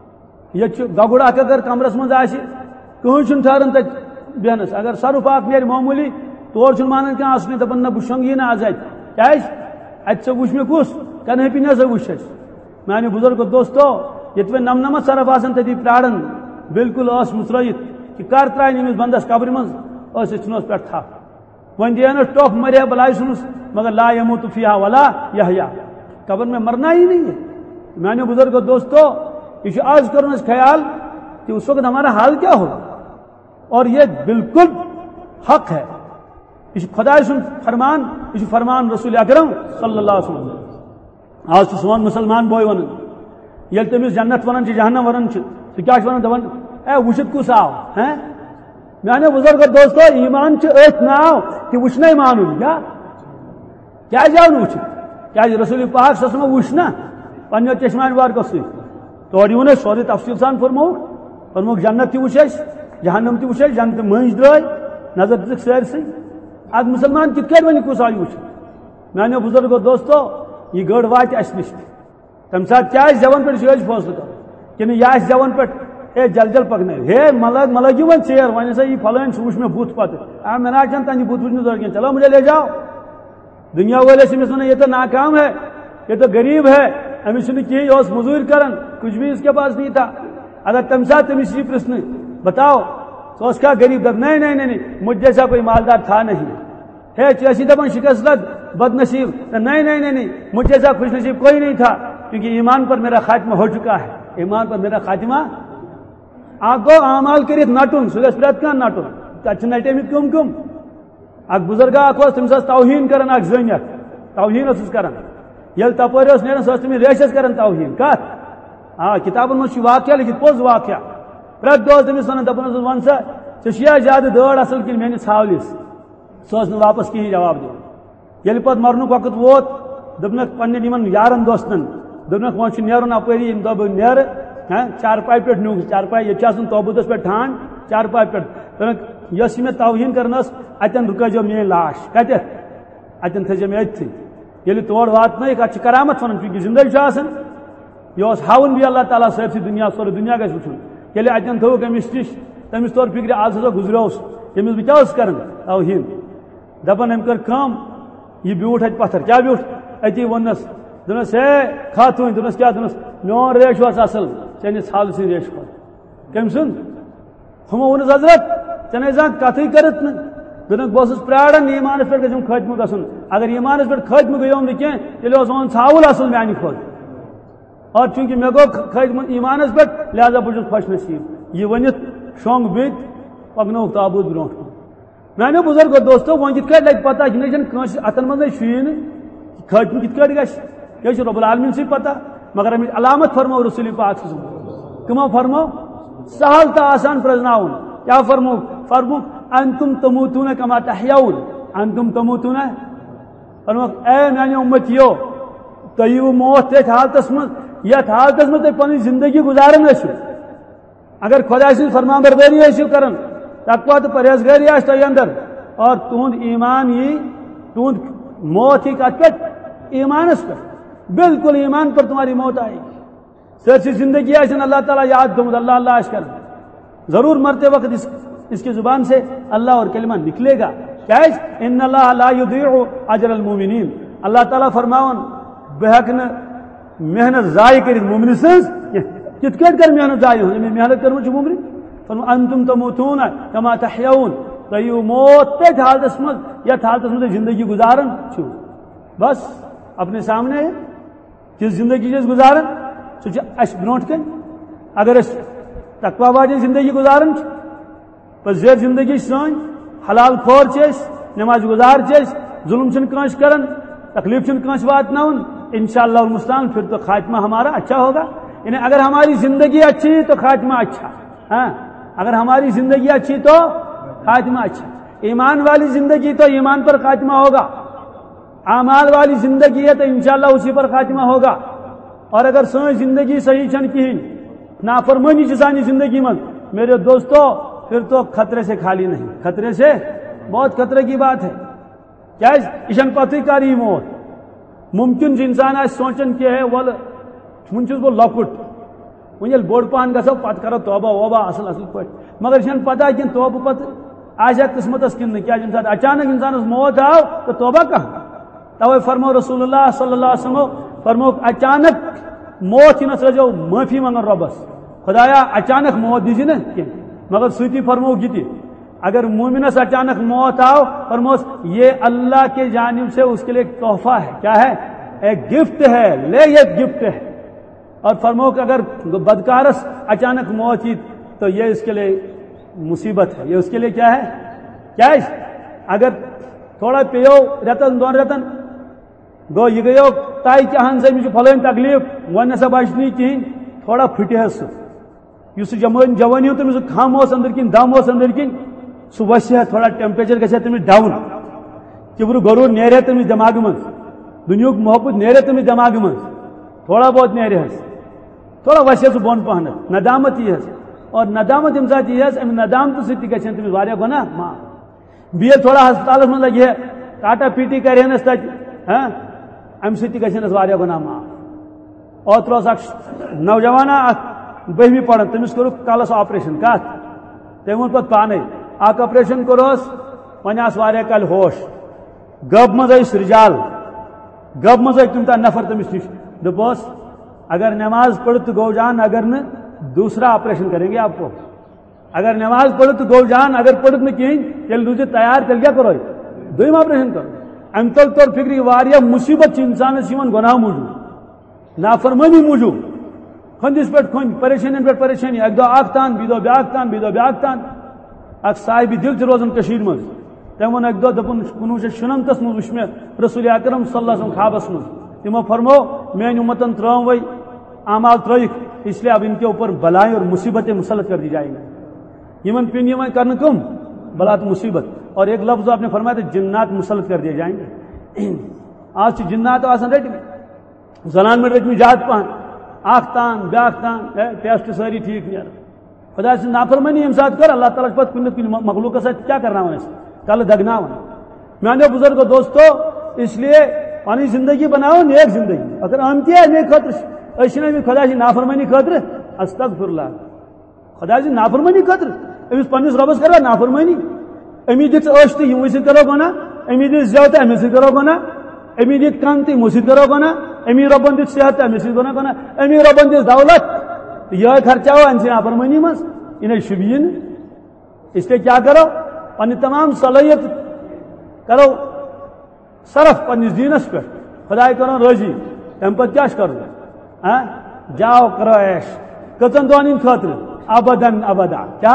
یہ گگڑ اک اگر کمرس مز آہن ٹھہران تک بیہنس اگر سرف اک نیرِ معمولی تور چھ مانان کھانا اصل دپان نہ بہ شنگ یہ نا آز ات کیاز ات سا وچ مے کس کنہ پی نہ سا وچ میانہ بزرگ دوستو یہ نم نمت سرف آسان تتی پرارن بالکل اس مترائت کہ کر ترائن امس بندس قبر مز اس ژھنوس پہ تھپ ون دینس ٹوپ مریا بلائی سنس مگر لا یموت فیہا ولا یحیا قبر میں مرنا ہی نہیں ہے میانہ بزرگ دوستو یہ آج کرن خیال کہ اس وقت ہمارا حال کیا ہوگا اور یہ بالکل حق ہے یہ خدا سن فرمان یہ فرمان رسول اکرم صلی اللہ علیہ وسلم آج تو سون مسلمان بوائے ون یل تمس جنت ونان جہنم ونان سہ کیا ونان دپان اے وچت کس آو ہیں میانہ بزرگ دوستو ایمان ات ناو کہ وچنے مانن کیا کیا جاؤ وچ کیا رسول پاک صلی اللہ علیہ وسلم وچنا پنو چشمان وار کس تور یون سورے تفصیل سان فرموک فرموک جنت تہ وچ جہنم تہ وچ جنت منج درائے نظر دک سارسی اد مسلمان کت کر ون کس آئی وچ میانہ بزرگ دوستو یہ گڑ وات اس نش تم سات کیا زبان پہ سیج فیصلہ کر کہ یہ زبان پہ اے جل جل پکنے ہے ملگ ملگ ون ثیر ون سا یہ فلان سہ وچ مے بت پتہ آ میں نہ چن تن بت وچ ضرورت چلو مجھے لے جاؤ دنیا والے سے ون یہ تو ناکام ہے یہ تو غریب ہے امس کہیں اس مزور کرن کچھ بھی اس کے پاس نہیں تھا اگر تم سات تمس یہ پرسن بتاؤ تو اس کا غریب دب نہیں نہیں نہیں مجھ جیسا کوئی مالدار تھا نہیں ہے چیسی دپان شکست لگ بد نصیب نہیں نہیں نہیں مجھ جیسا خوش نصیب کوئی نہیں تھا کیونکہ ایمان پر میرا خاتمہ ہو چکا ہے ایمان پر میرا خاتمہ آپ کو اعمال کرت نٹن سہ گھس پریت کھانا نٹن تک نٹے مت کم کم اک بزرگ اخ تمس توہین کران اک زنیت توہین اس کران یل تپور اس نیران سہ تم ریشس کران توہین کت ہاں کتابن من واقعہ لکھت پوز واقعہ پریت دہ تمس ونان دپان ون سا ژےٚ زیادہ دٲڑ اصل کن میٲنس ژھاولس سہ ٲس نہٕ واپس کہین جواب دِوان ییٚلہِ پتہٕ مرنُک وقت ووت دوٚپنکھ پننٮ۪ن یِمن یارن دوستن دوٚپنکھ وۄنۍ چھُ نیرُن اپٲری ییٚمہِ دۄہ بہٕ نیرٕ چارپاے پٮ۪ٹھ نیوٗکھ چارپاے ییٚتہِ چھِ آسان توبوٗدس پٮ۪ٹھ ٹھانٛڈ چارپاے پٮ۪ٹھ دوٚپنکھ یۄس یہِ مےٚ توہیٖن کران ٲس اتٮ۪ن رُکٲیزیو میٲنۍ لاش کتٮ۪تھ اتٮ۪ن تھٲیزیو مےٚ أتتھٕے ییٚلہِ تور واتنٲیِکھ اتھ چھِ کرامت ونان چوٗنٛکہِ زندٕ چھُ آسان یہِ اوس ہاوُن بیٚیہِ اللہ تعالیٰ سٲرسٕے دُنیا سورُے دُنیا گژھِ وٕچھُن ییٚلہِ اتٮ۪ن تھوٚوُکھ أمِس نِش تٔمِس توٚر فِکرِ آز ہسا گُزریوس ییٚمِس بہٕ کیٛاہ اوسُس کران توہیٖن دپان أمۍ کٔر کٲم یہ بیوٗٹھ اتہِ پتھر کیٛاہ بیوٗٹھ أتی ووٚننس دوٚپنس ہے خاتوٗن دوٚپنس کیٛاہ دوٚپنس میون ریش اوس اصل چٲنِس ژھاولہٕ سٕنٛدِ ریشہِ کھۄتہٕ کٔمۍ سُنٛد ہُمو ووٚنُس حضرت ژےٚ نَے زانٛہہ کتھٕے کٔرِتھ نہٕ دوٚپنکھ بہٕ اوسُس پرٛاران ایٖمانس پٮ۪ٹھ گژھِم خٲتمہٕ گژھُن اگر ایٖمانس پٮ۪ٹھ خٲتمہٕ گٔیوم نہٕ کینٛہہ تیٚلہِ اوس میون ژھاوُل اصل میانہِ کھۄتہٕ اور چوٗنٛکہِ مےٚ گوٚو خٲتمہٕ ایٖمانس پٮ۪ٹھ لہذا بہٕ چھُس خوش نصیٖب یہ ونت شونگ بیت پکنو تابوت برو میانو بزرگ دوستو ون کت لگ پتہ یہ اتن مز شین کھتم کت گھس یہ رب العالمین سی پتہ مگر امچ علامت فرمو رسول پاک کمو فرمو سہل تو آسان پرزناؤن کیا فرمو فرمو انتم تموتون کما تحیون انتم تموتون فرمو اے میانو امتیو تیو موت تیت حالتس من یت حالتس من تھی پنی زندگی گزارن ٲسِو اگر خدا سٕنٛز فرمان برداری ٲسِو کران تقویٰ تو پرہیزگاری آسہِ تۄہہِ اندر اور تہنٛد ایمان یی تہنٛد موت ہی کت پہ ایمانس پہ بالکل ایمان پر تمہاری موت آئے گی سرسی زندگی آسن اللہ تعالیٰ یاد تمہیں اللہ اللہ آش کر ضرور مرتے وقت اس, اس کی زبان سے اللہ اور کلمہ نکلے گا کیا ہے ان اللہ لا یضیع اجر المومنین اللہ تعالیٰ فرماون بہکن محنت ضائع کر مومن سز کت کٹ کر محنت ضائع ہو محنت کرم مومن فرمو انتم تموتون کما تحیون تیو موت تیت حالتس مز یت حالتس مز زندگی گزارن چھو بس اپنے سامنے کس زندگی چھ گزارن سہ اس برونٹ کن اگر اس تقوی واجن زندگی گزارن پس زیر زندگی سن حلال خور چھ نماز گزار چھ ظلم چھ کنس کرن تکلیف چھ کنس واتناون انشاءاللہ المستعان پھر تو خاتمہ ہمارا اچھا ہوگا یعنی اگر ہماری زندگی اچھی تو خاتمہ اچھا ہاں اگر ہماری زندگی اچھی تو خاتمہ اچھا ایمان والی زندگی تو ایمان پر خاتمہ ہوگا اعمال والی زندگی ہے تو انشاءاللہ اسی پر خاتمہ ہوگا اور اگر سوچ زندگی صحیح چھن کہیں نافرمانی چسانی زندگی من میرے دوستو پھر تو خطرے سے خالی نہیں خطرے سے بہت خطرے کی بات ہے کیا اشن پتہ کاری موت ممکن انسان آج سوچن کہ ہے ول ون بہ لکٹ ون بوڑ پہن گھو پتہ کرو توبہ ووبہ اصل اصل پہ مگر یہ پتہ کن توبہ پتہ آسیا قسمتس کن کیا سات اچانک انسانس موت آو تو توبہ کہاں توے فرمو رسول اللہ صلی اللہ علیہ وسلم فرمو اچانک موت نس رجو معافی منگن ربس خدایا اچانک موت دیجی نا کی مگر سوتی فرمو گیتی اگر مومنس اچانک موت آو فرموس یہ اللہ کے جانب سے اس کے لیے ایک تحفہ ہے کیا ہے ایک گفٹ ہے لے یہ گفٹ ہے اور فرمو کہ اگر بدکارس اچانک موت ہی تو یہ اس کے لیے مصیبت ہے یہ اس کے لیے کیا ہے کیا ہے اگر تھوڑا پیو رتن دون رتن گو یہ گیو تائی چاہن سے مجھے پھلین تکلیف ون نسا بچنی کہیں تھوڑا پھٹے سو اس جوانی جوانی ہو تمہیں کھام ہو اندر کن دم ہو اندر کن سہ وسے تھوڑا ٹیمپریچر گھے تمہیں ڈاؤن کبر غرور نیرے تمہیں دماغ من دنیا محبت نیرے تمہیں دماغ من تھوڑا بہت نیرے حس تھوڑا وسے سہ بون پہن ندامت یہ اور ندامت ام سات یہ ام ندامت سی گھن تمہیں واریاہ گناہ ماں بیل تھوڑا ہسپتالس من لگی ہے کاٹا پیٹی کرہنس تت ہاں ام سی گھنس واریاہ گناہ ماں اوتر اخ نوجوانا بہمی پڑھان تمس کور کلس آپریشن کت تم وون پتہ پانے اک آپریشن کورس ون آس واریاہ کال ہوش گب مز آئی رجال گب مز آئی تم تا نفر تمس نش دپوس اگر نماز پڑھ تو گو جان اگر نہ دوسرا آپریشن کریں گے آپ کو اگر نماز پڑھ تو گو جان اگر پڑھ نہ کہیں تیل روزے تیار تیل کیا کرو دویم آپریشن کرو ام تل طور فکری واریاہ مصیبت انسانس گناہ موجود نافرمانی موجود کھندس پہ کھند پریشانی پہ پریشانی اک دہ اخ تان بی دہ بیاکھ تان بی دہ بیاکھ تان اک صاحب دل سے روزان کشیر مز تم ون اک دہ دپن کنوہ شیت شنمتس مز وچ مے رسول اکرم صلی اللہ علیہ وسلم خوابس مز تمو فرمو میان امتن ترام وی اعمال ترک اس لیے اب ان کے اوپر بلائیں اور مصیبتیں مسلط کر دی جائیں گی یمن پن یمن کرن کم بلات مصیبت اور ایک لفظ آپ نے فرمایا تھا جنات مسلط کر دیے جائیں گے آج جنات آسان رٹ زنان میں رٹ میں جات پہن اخ تان بیاکھ تان ٹیسٹ ساری ٹھیک نیران خدا سے نافرمانی یم سات کر اللہ تعالیٰ پتہ کن کن مخلوق ساتھ کیا کرنا اس کل دگنا میانو بزرگ دوستو اس لیے پانی زندگی بناؤ نیک زندگی اگر آمتی ہے نیک خطر اشنا بھی خدا سے نافرمانی خطر استغفر اللہ خدا سے نافرمانی خطر امس پنس ربس کرا نافرمانی امی دت اشت یم سی کرو گنا امی دت زیادہ امی سی کرو گنا امی دت کان تی مسی کرو گنا امی ربن دت صحت امی سی گنا گنا امی ربن دت دولت یہ خرچہ ہو ان سے نافرمانی مس انہیں شبین اس لیے کیا کرو پنی تمام صلاحیت کرو صرف پنس دینس پہ خدا کرو راضی تم پتہ کیا کرو ہاں جاؤ کرو عیش کتن دون خاطر ابدن ابدا کیا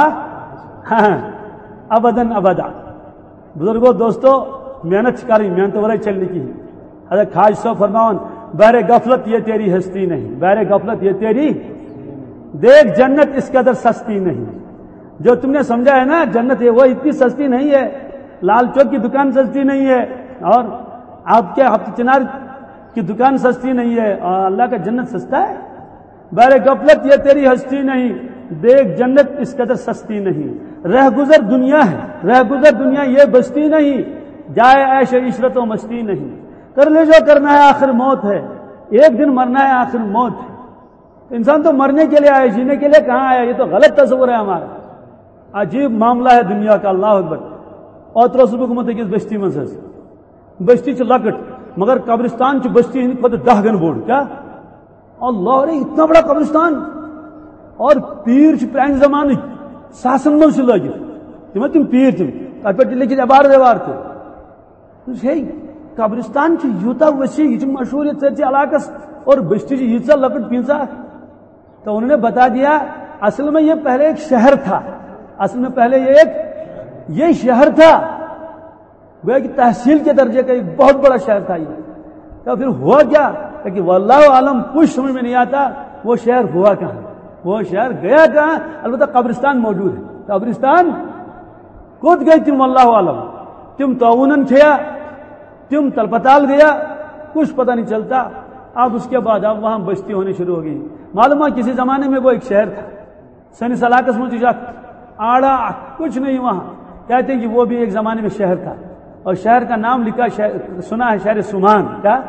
ابدن ابدا بزرگوں دوستو محنت کریں محنت ورائے چلنے کی حضرت خواجہ صاحب فرماؤن بہر غفلت یہ تیری ہستی نہیں بہر غفلت یہ تیری دیکھ جنت اس قدر سستی نہیں جو تم نے سمجھا ہے نا جنت ہے وہ اتنی سستی نہیں ہے لال چوک کی دکان سستی نہیں ہے اور آپ کے ہفت چنار کی دکان سستی نہیں ہے اور اللہ کا جنت سستا ہے بہر غفلت یہ تیری ہستی نہیں دیکھ جنت اس قدر سستی نہیں رہ گزر دنیا ہے رہ گزر دنیا یہ بستی نہیں جائے عیش عشرت و مستی نہیں کر لے جو کرنا ہے آخر موت ہے ایک دن مرنا ہے آخر موت ہے انسان تو مرنے کے لیے آئے جینے کے لیے کہاں آیا یہ تو غلط تصور ہے ہمارا عجیب معاملہ ہے دنیا کا اللہ اکبر اور ترسب حکومت کس بستی من بستی چ لکٹ مگر قبرستان چ بستی ہند پتہ دہ گن بوڑ کیا اللہ ارے اتنا بڑا قبرستان اور پیر پران زمانہ ساسن من لگت تم تم پیر تم تر پہ لکھت عبارت عبارت ہے قبرستان یوتا وسیع یہ مشہور یہ چرچی علاقہ اور بستی ییژا لکٹ پیزا تو انہوں نے بتا دیا اصل میں یہ پہلے ایک شہر تھا اصل میں پہلے یہ ایک یہ شہر تھا وہ کہ تحصیل کے درجے کا ایک بہت بڑا شہر تھا یہ تو پھر ہوا کیا کہ واللہ عالم کچھ سمجھ میں نہیں آتا وہ شہر ہوا کہاں وہ شہر گیا کہاں البتہ قبرستان موجود ہے قبرستان کود گئی تم واللہ عالم تم تعاون کھیا تم تلپتال گیا کچھ پتہ نہیں چلتا اب اس کے بعد اب وہاں بستی ہونی شروع ہو گئی معلوم ہے کسی زمانے میں وہ ایک شہر تھا سنس علاقہ میں آڑا کچھ نہیں وہاں کہتے ہیں کہ وہ بھی ایک زمانے میں شہر تھا اور شہر کا نام لکھا شہر سنا ہے شہر سمان کیا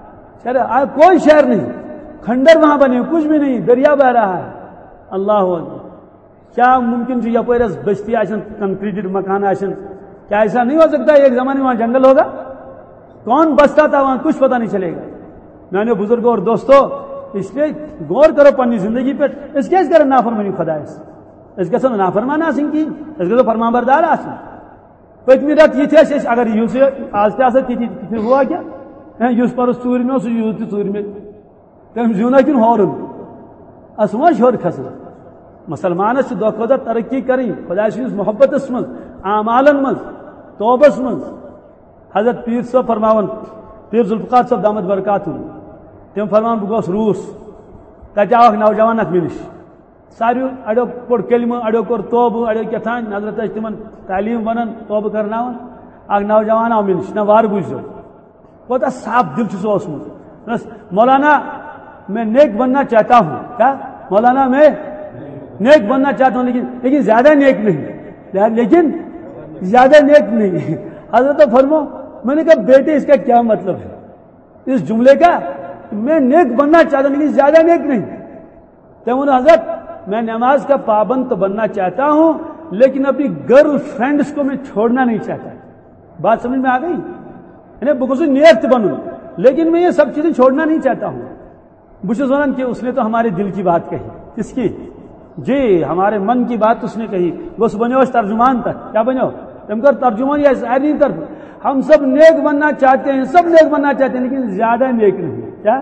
شہر کوئی شہر نہیں کھنڈر وہاں بنے کچھ بھی نہیں دریا بہ رہا ہے اللہ اکبر کیا ممکن جو یپرس بستی آشن کنکریٹڈ مکان آشن کیا ایسا نہیں ہو سکتا ایک زمانے میں وہاں جنگل ہوگا کون بستا تھا وہاں کچھ پتہ نہیں چلے گا میں نے بزرگوں اور دوستوں اس لیے غور کرو پنی زندگی پہ اس کے اس کرے نافرمانی خدا اس کے سن نافرمان آسن کی اس کے تو فرمان بردار آسن پتمی رات یہ تھے اگر یوس آج تہ پھر ہوا کیا یوس پرس ژور میں سہ یوس تہ ژور میں تم زیونا کن ہورن اس ما ہور کھسن مسلمانس دہ کھو دہ ترقی کریں خدا سندس محبتس من اعمالن من توبس من حضرت پیر صاحب فرماون پیر ذوالفقار صاحب دامت برکاتہ تم فرمان بہ گوس روس تتہ آو نوجوان اخ مے نش ساریو اڑو پوڑ کلمہ اڑو کور توبہ اڑو کیتھان حضرت تمن تعلیم ونان توبہ کرناون اخ نوجوان آو مے نش نہ وار بوجھو کوتا صاف دل چھ اوسمت مولانا میں نیک بننا چاہتا ہوں کیا مولانا میں نیک بننا چاہتا ہوں لیکن لیکن زیادہ نیک نہیں لیکن زیادہ نیک نہیں حضرت فرمو میں نے کہا بیٹے اس کا کیا مطلب ہے اس جملے کا میں نیک بننا چاہتا ہوں لیکن زیادہ نیک نہیں تو حضرت میں نماز کا پابند تو بننا چاہتا ہوں لیکن اپنی گرل فرینڈس کو میں چھوڑنا نہیں چاہتا بات سمجھ میں آ گئی یعنی بکس نیت بنوں لیکن میں یہ سب چیزیں چھوڑنا نہیں چاہتا ہوں بشس ونان کہ اس نے تو ہمارے دل کی بات کہی کس کی جی ہمارے من کی بات اس نے کہی بس بنو ترجمان تک کیا بنو تم کر ترجمان یا ساری طرف ہم سب نیک بننا چاہتے ہیں سب نیک بننا چاہتے ہیں لیکن زیادہ نیک نہیں کیا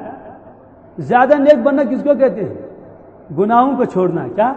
زیادہ نیک بننا کس کو کہتے ہیں گناہوں کو چھوڑنا کیا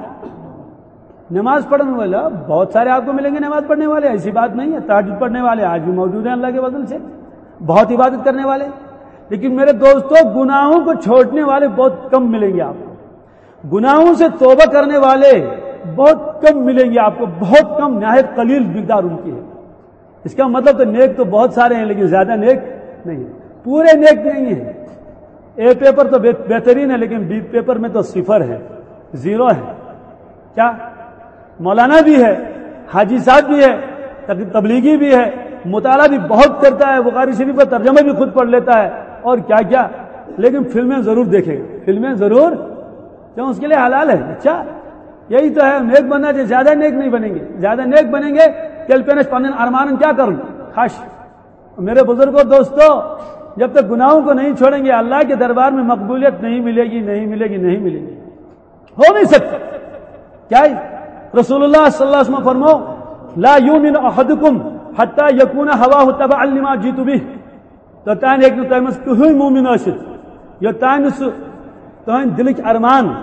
نماز پڑھنے والے بہت سارے آپ کو ملیں گے نماز پڑھنے والے ایسی بات نہیں ہے تہجد پڑھنے والے آج بھی موجود ہیں اللہ کے فضل سے بہت عبادت کرنے والے لیکن میرے دوستوں گناہوں کو چھوڑنے والے بہت کم ملیں گے آپ کو گناہوں سے توبہ کرنے والے بہت کم ملیں گے آپ کو بہت کم نہایت قلیل مقدار ان کی ہے اس کا مطلب تو نیک تو بہت سارے ہیں لیکن زیادہ نیک نہیں پورے نیک نہیں ہیں اے پیپر تو بہترین ہے لیکن بی پیپر میں تو صفر ہے زیرو ہے کیا مولانا بھی ہے حاجی صاحب بھی ہے تبلیغی بھی ہے مطالعہ بھی بہت کرتا ہے بخاری شریف کا ترجمہ بھی خود پڑھ لیتا ہے اور کیا کیا لیکن فلمیں ضرور دیکھے گا فلمیں ضرور کیوں اس کے لیے حلال ہے اچھا یہی تو ہے نیک بننا چاہیے زیادہ نیک نہیں بنیں گے زیادہ نیک بنیں گے کل پینش پن ارمان کیا کروں خاش میرے بزرگوں دوستوں جب تک گناہوں کو نہیں چھوڑیں گے اللہ کے دربار میں مقبولیت نہیں ملے گی نہیں ملے گی نہیں ملے گی ہو نہیں سکتا کیا رسول اللہ صلی اللہ علیہ وسلم فرمو لا یؤمن احدکم حتی یکون ہواہ تبعا لما جیت بہ تو تان ایک نو تمس کہئی مومن اشت یہ تان سہ تہند دلک ارمان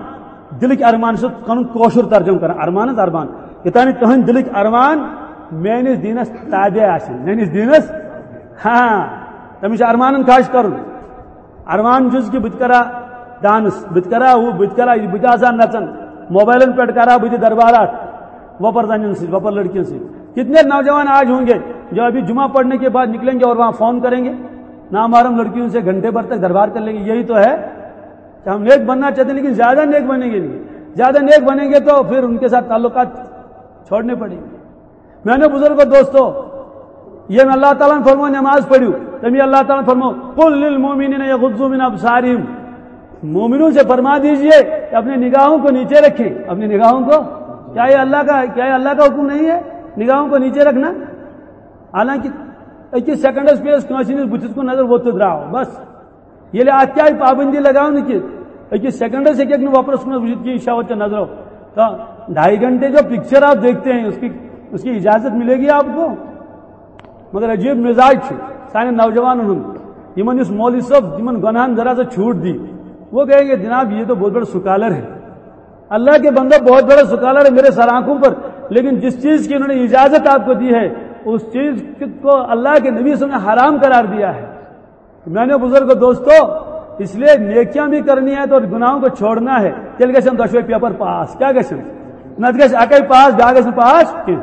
دلک ارمان کن کوشر ترجم کر ارمان ارمان یوتان تہند دلک ارمان میانس دینس تابع آسن میانس دینس ہاں تمس ارمان خواہش کر ارمان چھس کہ بت کرا ڈانس بت کرا وہ بت کرا بت آسان نچن موبائلن پہ کرا بت دربارات وپر زنین سے وپر لڑکیوں سے. کتنے نوجوان آج ہوں گے جو ابھی جمعہ پڑھنے کے بعد نکلیں گے اور وہاں فون کریں گے نامحرم لڑکیوں سے گھنٹے بھر تک دربار کر لیں گے. یہی تو ہے کہ ہم نیک بننا چاہتے ہیں لیکن زیادہ نیک بنیں گے نہیں. زیادہ نیک بنیں گے تو پھر ان کے ساتھ تعلقات چھوڑنے پڑیں گے. میں نے بزرگوں دوستو یہ میں اللہ تعالیٰ نے فرمو نماز پڑھیو تبھی اللہ تعالیٰ نے فرمو قل للمؤمنین یغضوا من ابصارہم مومنوں سے فرما دیجئے کہ اپنے نگاہوں کو نیچے رکھیں. اپنی نگاہوں کو کیا یہ اللہ کا کیا یہ اللہ کا حکم نہیں ہے نگاہوں کو نیچے رکھنا؟ حالانکہ اکس سیکنڈس پہ کنسی نس بتس کو نظر ووت درو بس یہ ات کیا پابندی لگاؤ کہ اکس سیکنڈس ہیک وپرس کن وچت کی شاوت کے نظروں تو ڈھائی گھنٹے جو پکچر آپ دیکھتے ہیں اس کی اس کی اجازت ملے گی آپ کو؟ مگر عجیب مزاج سانے نوجوان یمن اس مولوی صاحب یمن گناہن ذرا سا چھوٹ دی وہ کہیں گے جناب یہ تو بہت بڑا سکالر ہے اللہ کے بندہ بہت بڑا سکالر ہے میرے سر آنکھوں پر لیکن جس چیز کی انہوں نے اجازت آپ کو دی ہے اس چیز کو اللہ کے نبی صلی اللہ علیہ وسلم نے حرام قرار دیا ہے. میں نے بزرگ دوستو اس لیے نیکیاں بھی کرنی ہے تو گناہوں کو چھوڑنا ہے. چل گئے دشوے پیپر پاس کیا گھن نت گھس اکے پاس بیا گھن پاس کی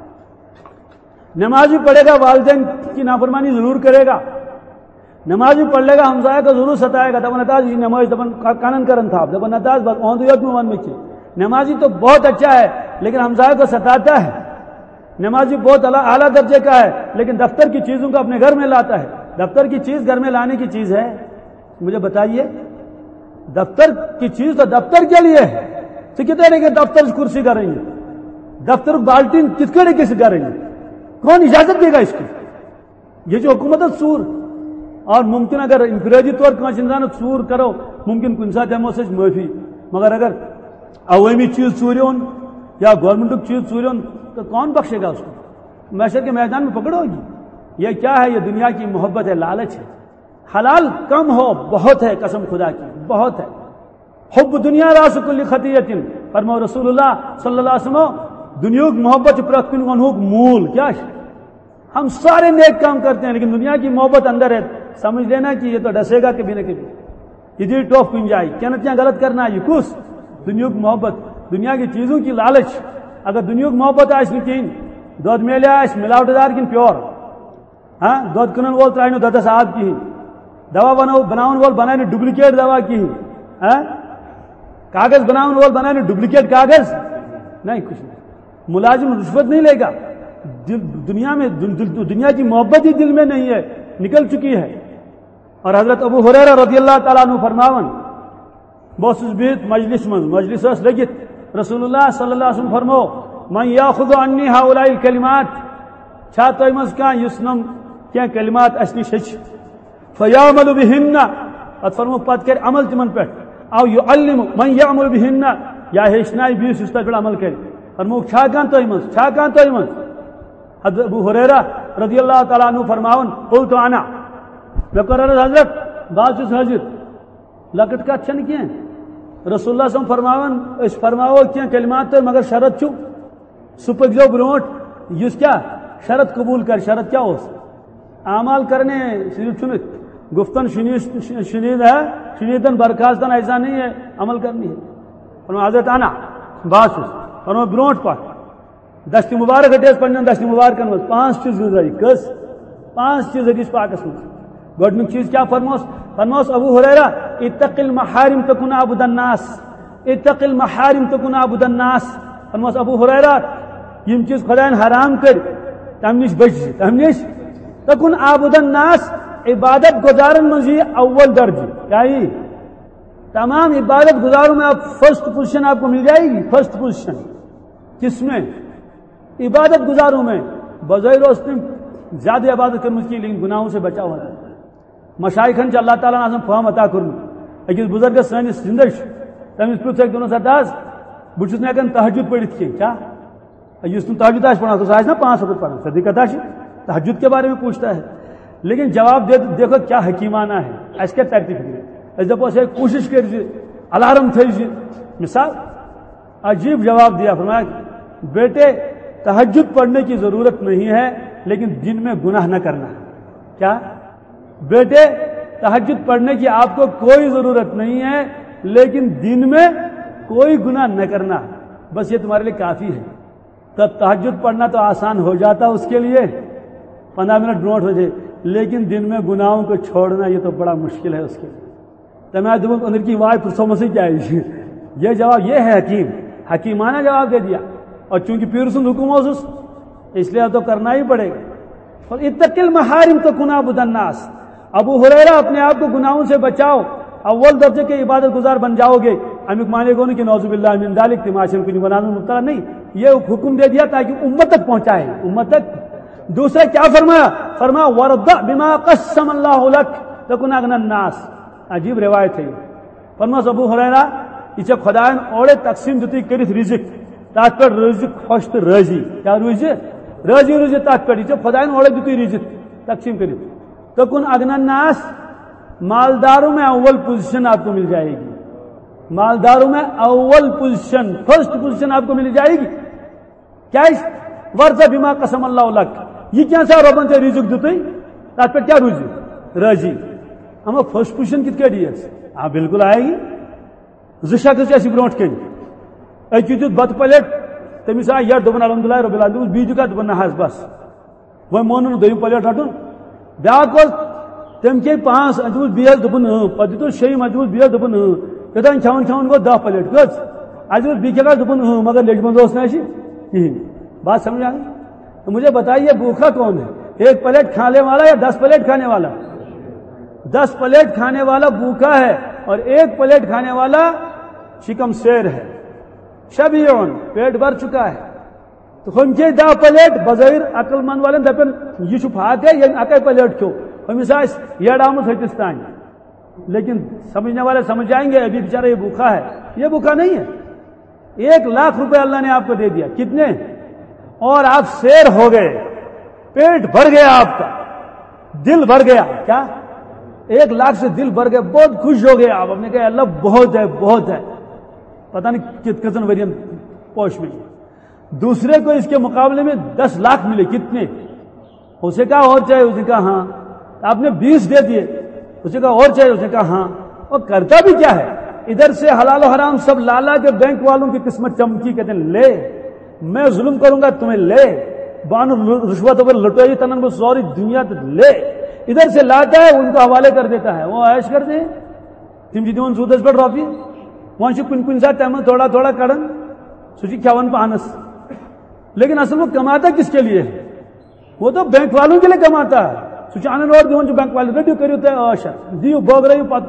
نماز بھی پڑھے گا والدین کی نافرمانی ضرور کرے گا نماز بھی پڑھ لے گا ہمسایہ کو ضرور ستائے گا دپن نتاز یہ نماز دپن کانن کرن تھا دپن نتاز بس اون یوت میں ون میں کی نمازی تو بہت اچھا ہے لیکن ہمسایہ کو ستاتا ہے. نمازی بہت اعلیٰ درجے کا ہے لیکن دفتر کی چیزوں کو اپنے گھر میں لاتا ہے. دفتر کی چیز گھر میں لانے کی چیز ہے مجھے بتائیے دفتر کی چیز تو دفتر کے لیے ہے تو کتنے رہے گے دفتر کرسی کریں گے دفتر بالٹین کس کے کس کریں گے کون اجازت دے گا اس کی؟ یہ جو حکومت ہے سور اور ممکن اگر انفرادی طور پر انسان سور کرو ممکن کن ساتھ ہمو سے معافی مگر اگر عوامی چیز چورون یا گورنمنٹ چیز چورون تو کون بخشے گا اس کو؟ محشر کے میدان میں پکڑ ہوگی. یہ کیا ہے؟ یہ دنیا کی محبت ہے لالچ ہے. حلال کم ہو بہت ہے قسم خدا کی بہت ہے. حب دنیا راس کل خطیۃ فرمو رسول اللہ صلی اللہ علیہ وسلم دنیا کی محبت پرت کن ونوک مول کیا ہے؟ ہم سارے نیک کام کرتے ہیں لیکن دنیا کی محبت اندر ہے سمجھ لینا کہ یہ تو ڈسے گا کبھی نہ کبھی یہ ٹوف کن جائے کیا نہ کیا غلط کرنا ہے. یہ کس دنیا کی محبت دنیا کی چیزوں کی لالچ اگر دنیا کی محبت آس کہین دود میلے آس ملاوٹ دار کن پیور ہاں دود کنن وول ترائے دودس آب کہین دوا بنو بناون وول بنائے ڈپلیکیٹ دوا کہین ہاں کاغذ بناون وول بنائے ڈپلیکیٹ کاغذ نہیں کچھ نہیں. ملازم رشوت نہیں لے گا دنیا میں دنیا کی محبت ہی دل میں نہیں ہے نکل چکی ہے. اور حضرت ابو ہریرہ رضی اللہ تعالیٰ عنہ فرماون بہت بہت مجلس من مجلس اس لگت رسول اللہ صلی اللہ علیہ وسلم فرمو من یاخذ عنی هؤلاء الکلمات چھا تہ مز کان یسنم کیا کلمات اس نش ہچ فیعمل بهن ات فرمو پت کر عمل تمن پہ او يعلم من يعمل بهن یا ہچنائی بیس اس پر عمل کر فرمو چھا کان تہ مز چھا کان تہ مز حضرت ابو ہریرہ رضی اللہ تعالیٰ عنہ فرماون قلت انا میں کر حضرت بات حضرت لکٹ کا چھن کی رسول اللہ صلی اللہ علیہ وسلم فرماون اس فرماو کیا کلمات تو مگر شرط چھو سپک جو برونٹ یس کیا شرط قبول کر شرط کیا ہو اعمال کرنے صرف چھنت گفتن شنید ہے شنیدن برخاستن ایسا نہیں ہے عمل کرنی ہے. فرمایا حضرت انا بات فرمایا برونٹ پر دستی مبارک ہٹیس پڑھنے دستی مبارکن میں پانچ چیز گزاری کس پانچ چیز حدیث پاکس میں گوڈنک چیز کیا فرموس فرموس ابو ہریرہ اتق المحارم تکن عبد الناس اتق المحارم تکن عبد الناس فرموس ابو ہریرہ یم چیز خدا نے حرام کر تم نش بچ تم نش تکن عبد الناس عبادت گزارن مزی اول درجہ کیا ہی تمام عبادت گزاروں میں آپ فرسٹ پوزیشن آپ کو مل جائے گی. فرسٹ پوزیشن کس میں؟ عبادت گزاروں میں بظاہر اس نے زیادہ عبادت کرنے کی لیکن گناہوں سے بچا ہوا ہے. مشائخن چ اللہ تعالیٰ نے فہم عطا کرن اکس بزرگ سنس زندش تمس پرچھ ایک دونوں سرداز بہت نا ہکان تہجد پڑھت کی کیا اس تہجد آس پڑھا تو آج نا پانچ وقت پڑھا صدی کتا تہجد کے بارے میں پوچھتا ہے لیکن جواب دے دیکھو کیا حکیمانہ ہے اس کے ترتیب اس دپو کوشش کر الارم تھے مثال عجیب جواب دیا، فرمایا بیٹے تہجد پڑھنے کی ضرورت نہیں ہے لیکن دن میں گناہ نہ کرنا. کیا بیٹے تہجد پڑھنے کی آپ کو کوئی ضرورت نہیں ہے لیکن دن میں کوئی گناہ نہ کرنا، بس یہ تمہارے لیے کافی ہے. تب تہجد پڑھنا تو آسان ہو جاتا اس کے لیے، پندرہ منٹ نوٹ ہو جائے، لیکن دن میں گناہوں کو چھوڑنا یہ تو بڑا مشکل ہے اس کے لیے. تو میں دوں اندر کی وائف پرسوں سے کیا ہے یہ جواب، یہ ہے حکیم حکیمانہ جواب دے دیا. اور چونکہ پیر سن حکم اس اس لیے تو کرنا ہی پڑے گا. اور اتق المحارم تکن عبد الناس، ابو ہریرہ اپنے آپ کو گناہوں سے بچاؤ، اول درجے کے عبادت گزار بن جاؤ گے. امیک مانے کو نہیں کہ نعوذ باللہ من ذالک تماشے کو نہیں بنانا مبتلا نہیں، یہ حکم دے دیا تاکہ امت تک پہنچائے امت تک. دوسرے کیا فرمایا؟ فرمایا ورضع بما قسم اللہ لک تکن اغنى الناس. عجیب روایت ہے. فرمایا ابو ہریرہ یہ خدایان اوڑے تقسیم دیتی کرت رزق تات پر رزق خوش تو راضی، کیا روزی راضی روزی تات پر یہ خدایان اوڑے دیتی رزق تقسیم کرت تکن اغنى الناس. مالداروں میں اول پوزیشن آپ کو مل جائے گی، مالداروں میں اول پوزیشن فرسٹ پوزیشن آپ کو مل جائے گی. کیا ورضع بما قسم اللہ لک، یہ کیا سا ربن سے رزق دیتے تات پر کیا روزی راضی. ہم فرسٹ پوزیشن کت کڑی ہاں بالکل آئے گی. زٕ شخص اسی برونٹ کن اکی دیت بت پلیٹ تمس آئی یٹ دپن الحمدللہ رب العالمین بی دکا دپن نہ حظ بس وہ مون دویم پلیٹ رٹن. بیاکھ تم کھے پانچ اتمس بیس دپن پہ دتس شیم اتمس بیس دپن یوتان کھان کھان گو دہ پلیٹ کچ اتمس بی کھا دپن مگر لیٹ مند اس نشی کہین. بات سمجھ آئی؟ تو مجھے بتائیے بھوکا کون ہے، ایک پلیٹ کھانے والا یا دس پلیٹ کھانے والا؟ دس پلیٹ کھانے والا بھوکا ہے اور ایک پلیٹ کھانے والا شکم سیر ہے، شبیون پیٹ بھر چکا ہے. تو ہم کے دہ پلیٹ بظاہر عقل مند والے دپن یہ چھپات ہے یہ اکے پلیٹ کھو ہمس آس یہ ڈامت ہتس تان، لیکن سمجھنے والے سمجھ جائیں گے ابھی بیچارہ یہ بھوکا ہے. یہ بھوکا نہیں ہے. ایک لاکھ روپے اللہ نے آپ کو دے دیا، کتنے؟ اور آپ سیر ہو گئے، پیٹ بھر گیا، آپ کا دل بھر گیا. کیا ایک لاکھ سے دل بھر گئے، بہت خوش ہو گئے آپ. آپ نے کہا اللہ بہت ہے بہت ہے، پتہ نہیں کت کتن ورین پوش ملی. دوسرے کو اس کے مقابلے میں دس لاکھ ملے، کتنے؟ اسے کہا اور چاہیے، اس نے کہا ہاں. آپ نے بیس دے دیے، اسے کہا اور چاہیے، اس نے کہا ہاں. اور کرتا بھی کیا ہے؟ ادھر سے حلال و حرام سب لالا کے بینک والوں کی قسمت چمکی، کہتے ہیں لے میں ظلم کروں گا تمہیں لے، بانو رشوت پر لٹوئی تنن کو سوری دنیا تک لے. ادھر سے لاتا ہے ان کو حوالے کر دیتا ہے، وہ عیش کرتے ہیں. تم جی دون سودس پر روپی وہاں سے کن کن ساتھ تمہیں تھوڑا تھوڑا کڑن سوچی کھاون پانس. لیکن اصل وہ کماتا کس کے لیے؟ وہ تو بینک والوں کے لیے کماتا ہے. سوچ آنے روڈ دیون جو بینک والے ریڈیو کریو تے آشا دیو بوگ رہی پت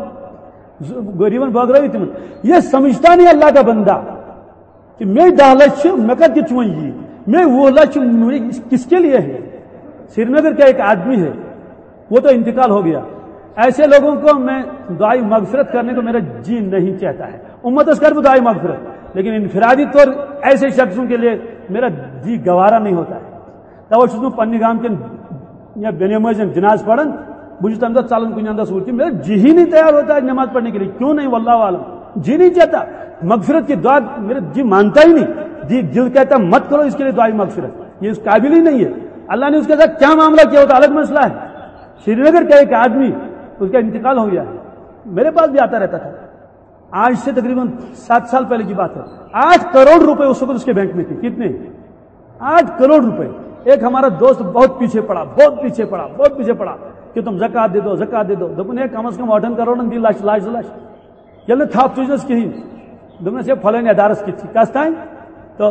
غریبن بوگ رہی تم. یہ سمجھتا نہیں اللہ کا بندہ کہ میں دہ لچھ میں کر کے چون یہ میں وہ لچھ کس کے لیے ہے. سری نگر کا ایک آدمی ہے، وہ تو انتقال ہو گیا. ایسے لوگوں کو میں دعائی مغفرت کرنے کو میرا جی نہیں چاہتا ہے. امت اس کر بھی دعائی مغفرت، لیکن انفرادی طور ایسے شخصوں کے لیے میرا جی گوارا نہیں ہوتا ہے. تو پنہ گام کے یا بے نماز جناز پڑھن بجھ تم دہ ثلن کن اندر سوچ میرا جی ہی نہیں تیار ہوتا ہے نماز پڑھنے کے لیے. کیوں نہیں؟ واللہ عالم جی نہیں چاہتا. مغفرت کی دعا میرا جی مانتا ہی نہیں. جی دل کہتا مت کرو اس کے لیے دعائی مغفرت، یہ اس قابل ہی نہیں ہے. اللہ نے اس کے ساتھ کیا معاملہ کیا ہوتا الگ مسئلہ ہے. سری نگر کا ایک آدمی اس کا انتقال ہو گیا، میرے پاس بھی آتا رہتا تھا. آج سے تقریباً سات سال پہلے کی بات ہے. آٹھ کروڑ روپے اس وقت اس کے بینک میں تھے. کتنے؟ آٹھ کروڑ روپے. ایک ہمارا دوست بہت پیچھے پڑا بہت پیچھے پڑا بہت پیچھے پڑا کہ تم زکات دے دو زکات دے دو. دپن کم از کم اٹھن کروڑ دی لچھ لاش لاش یل تھپ تجنس کہین. دپنس یہ پھلن ادارس کت کس تین. تو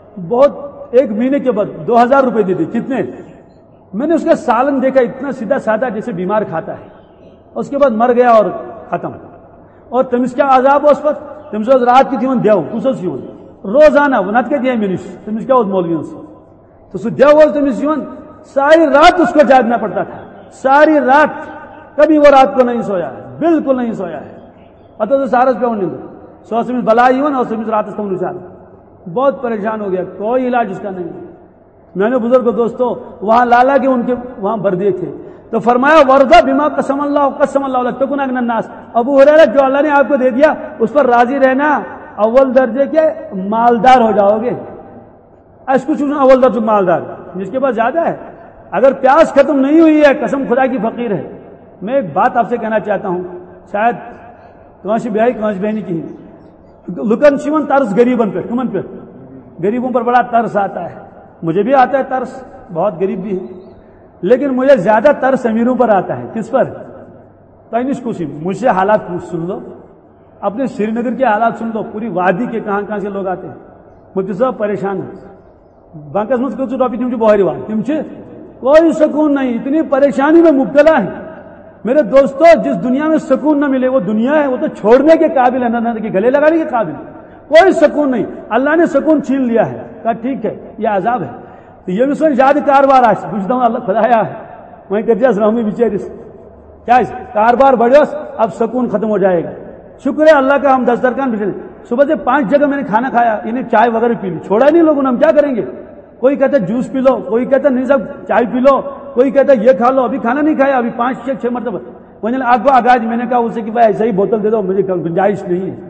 بہت ایک مہینے کے بعد دو ہزار روپے دے دی. کتنے؟ میں نے اس کا سالن دیکھا اتنا سیدھا سادہ جیسے بیمار کھاتا ہے. اس کے بعد مر گیا اور ختم. اور تمس کیا عذاب اس وقت؟ تمس رات کی تمہیں دیو کس روزانہ وہ نت دیا ملس تمس کیا مولوی سے تو سہ دیو تمس ساری رات اس کو جاگنا پڑتا تھا. ساری رات کبھی وہ رات کو نہیں سویا ہے، بالکل نہیں سویا ہے. پتہ تو سارس پہ نیند سو تمس بلائی اور تمس رات تم رجحان. بہت پریشان ہو گیا، کوئی علاج اس کا نہیں. میں نے بزرگ دوستوں وہاں لالا کے ان کے وہاں بردے تھے تو فرمایا ورضع بما قسم اللہ قسم اللہ تکن اغنى الناس. ابو ہریرہ جو اللہ نے آپ کو دے دیا اس پر راضی رہنا اول درجے کے مالدار ہو جاؤ گے. ایسا کچھ اول درجے مالدار جس کے پاس زیادہ ہے. اگر پیاس ختم نہیں ہوئی ہے قسم خدا کی فقیر ہے. میں ایک بات آپ سے کہنا چاہتا ہوں, شاید کانسی بیائی کانسی بہنی کی لکن شیون ترس غریبن پہ کمن پہ غریبوں پر بڑا ترس آتا ہے. مجھے بھی آتا ہے ترس, بہت غریب بھی ہے, لیکن مجھے زیادہ ترس امیروں پر آتا ہے. کس پر؟ تینس خوشی. مجھ سے حالات سن لو, اپنے سری نگر کے حالات سن لو, پوری وادی کے کہاں کہاں سے لوگ آتے ہیں. مجھے سب پریشان ہیں. بانکس مجھ کو ٹاپک تم بہاری وہاں تم سے کوئی سکون نہیں, اتنی پریشانی میں مبتلا ہے. میرے دوستوں, جس دنیا میں سکون نہ ملے وہ دنیا ہے, وہ تو چھوڑنے کے قابل ہے, نہ کہ گلے لگانے کے قابل. کوئی سکون نہیں. اللہ نے سکون چھین لیا ہے, کہا ٹھیک ہے یہ عذاب ہے. تو یہ بھی سن یاد کاروبار آج پوچھتا ہوں اللہ خدایا وہیں کر جس رحمی بیچارس کیا کاروبار بڑھوس, اب سکون ختم ہو جائے گا. شکر ہے اللہ کا, ہم دسترخوان بچے صبح سے پانچ جگہ میں نے کھانا کھایا, انہیں چائے وغیرہ پی لی, چھوڑا نہیں لوگوں نے. ہم کیا کریں گے؟ کوئی کہتا ہے جوس پی لو, کوئی کہتا ہے نہیں صاحب چائے پی لو, کوئی کہتا ہے یہ کھا لو. ابھی کھانا نہیں کھایا, ابھی پانچ چھ چھ مرتبہ مجھے آپ کو آگاج. میں نے کہا اسے کہ بھائی ایسا ہی بوتل دے دو, مجھے گنجائش نہیں ہے.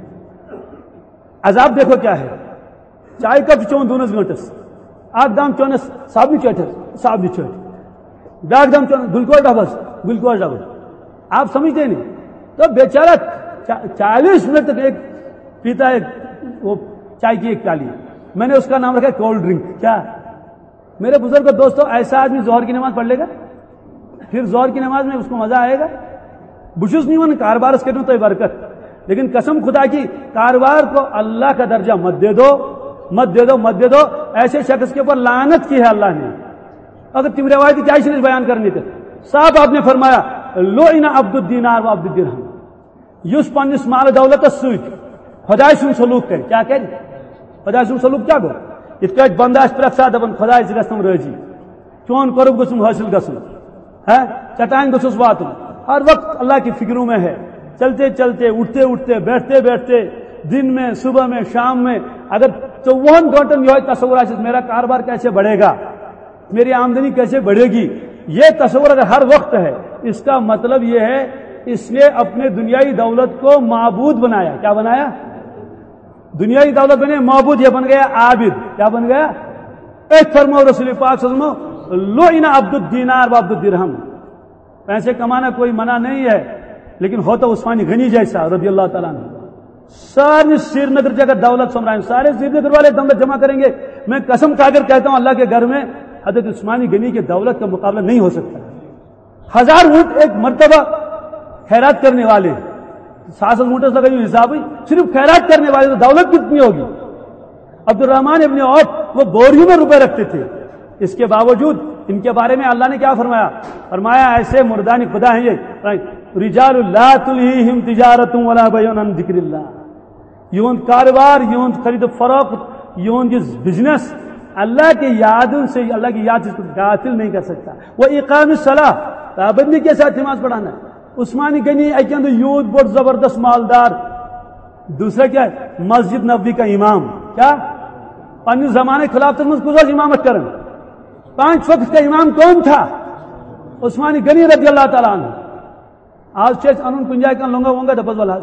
عذاب دیکھو کیا ہے. چائے کپ چون دونس گھنٹس, آگ دام چونس صابنی چٹر صابنی چٹ, ڈاک دام چون گلکوز ڈبس گلکوز ڈبس. آپ سمجھتے نہیں. تو بیچارہ چالیس منٹ تک ایک پیتا ہے وہ چائے کی ایک پیالی. میں نے اس کا نام رکھا کولڈ ڈرنک. کیا میرے بزرگ دوستوں, ایسا آدمی ظہر کی نماز پڑھ لے گا, پھر ظہر کی نماز میں اس کو مزہ آئے گا. بشوس نہیں ون کاروبار اس کے دوں تو برکت, لیکن قسم خدا کی کاروبار کو اللہ کا درجہ مت دے دو, مت دے دو, مت دے دو. ایسے شخص کے اوپر لعنت کی ہے اللہ نے. اگر تم روایتی کیا چیز بیان کرنی تھے, صاحب آپ نے فرمایا لعن عبد الدینار و عبد الدرہم, یس پنس مال دولت ست خدا سن سلوک کر. کیا کہ خدا سن سلوک کیا گو, ات پہ بندہ پریت سات دپان خدا گھم راضی, چون قرب گھم حاصل گھن ہے, چٹان گھس واتن, ہر وقت اللہ کی فکروں میں ہے. چلتے چلتے اٹھتے اٹھتے بیٹھتے بیٹھتے دن میں صبح میں شام میں اگر چون گھنٹن یہ تصور آ میرا کاروبار کیسے بڑھے گا, میری آمدنی کیسے بڑھے گی, یہ تصور اگر ہر وقت ہے, اس کا مطلب یہ ہے اس نے اپنے دنیائی دولت کو معبود بنایا. کیا بنایا؟ دنیائی دولت بنے معبود, یہ بن گیا عابد. کیا بن گیا؟ ایک فرمو رسول پاک صلی اللہ علیہ وسلم لعن عبد الدینار و عبد الدرہم. پیسے کمانا کوئی منع نہیں ہے, لیکن ہو تو عثمانی غنی جیسا رضی اللہ تعالیٰ عنہ. سارے سری نگر جگہ دولت سمرائیں, سارے سری نگر والے دولت جمع کریں گے. میں قسم کھا کر کہتا ہوں اللہ کے گھر میں حضرت عثمانی غنی کے دولت کا مقابلہ نہیں ہو سکتا. ہزار اونٹ ایک مرتبہ خیرات کرنے والے, سات سو اونٹس لگا حساب ہی, صرف خیرات کرنے والے, تو دولت کتنی ہوگی. عبد الرحمان ابن عوف وہ بوریوں میں روپے رکھتے تھے. اس کے باوجود ان کے بارے میں اللہ نے کیا فرمایا؟ فرمایا ایسے مردانی خدا ہیں یہ رجال لا تلہیہم تجارت ولا بیع عن ذکر اللہ. یہند کاروبار, یہند خرید و فروخت, یہند بزنس اللہ کی یادوں سے, اللہ کی یاد سے غافل نہیں کر سکتا. وہ اقام الصلاۃ, پابندی کے ساتھ نماز پڑھانا. عثمانی غنی اکند یوت بڑھ زبردست مالدار. دوسرا کیا ہے؟ مسجد نبوی کا امام. کیا پنی زمانے خلافت میں گزر امامت کرن. پانچ وقت کا امام کون تھا؟ عثمانی غنی رضی اللہ تعالیٰ عنہ. آج چیز انہوں کن جائے کن لونگا وونگا دپس والا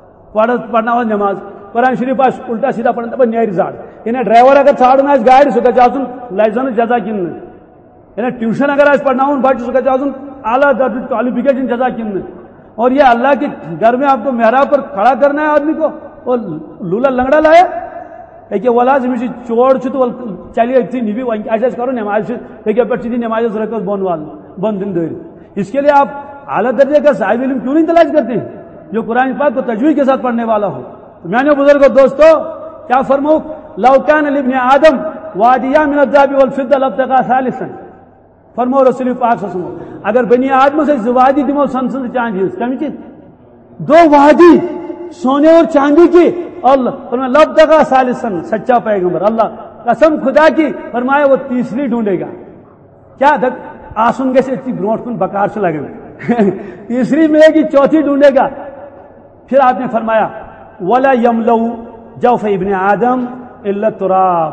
پڑھنا ہوا نماز قرآن شریف آج الٹا سیدھا پڑھنا دپس نیری زاڑ. انہیں ڈرائیور اگر ژھاڑنا آج گاڑی سکا چاہتن لائسنس جزا کن. انہیں ٹیوشن اگر آج پڑھنا ہوں بچ سکا چاہتن اعلیٰ درجے کوالیفیکیشن جزا کن. اور یہ اللہ کے گھر میں آپ کو محراب پر کھڑا کرنا ہے آدمی کو, اور لولا لنگڑا لایا کہ ولا زمین چوڑ تو چلیے اتنی نہیں بھی ایسا کرو نماز دیکھیے پہ نماز رکھو بون وال بند دن دیر. اس کے لیے آپ اعلیٰ درجے کا صاحب علم کیوں نہیں تلاش کرتے ہیں جو قرآن پاک کو تجوید کے ساتھ پڑھنے والا ہو. تو میں نے بزرگوں دوستو کیا فرماؤں, لو کان لابن آدم وادیاں من الذهب والفضة لابتغى ثالثا. فرمو رسول پاک صلی اللہ علیہ وسلم اگر بنی آدم سے زوادی دمو سن سن چاندی کمی چیز دو وادی سونے اور چاندی کی, اللہ فرمایا لابتغى ثالثا, سچا پیغمبر اللہ قسم خدا کی فرمایا وہ تیسری ڈھونڈے گا. کیا آسن کے سے اتنی بروٹ کن بکار سے لگے تیسری ملے گی, چوتھی ڈھونڈے گا. پھر آپ نے فرمایا ولا یملؤ جوف ابن آدم الا التراب.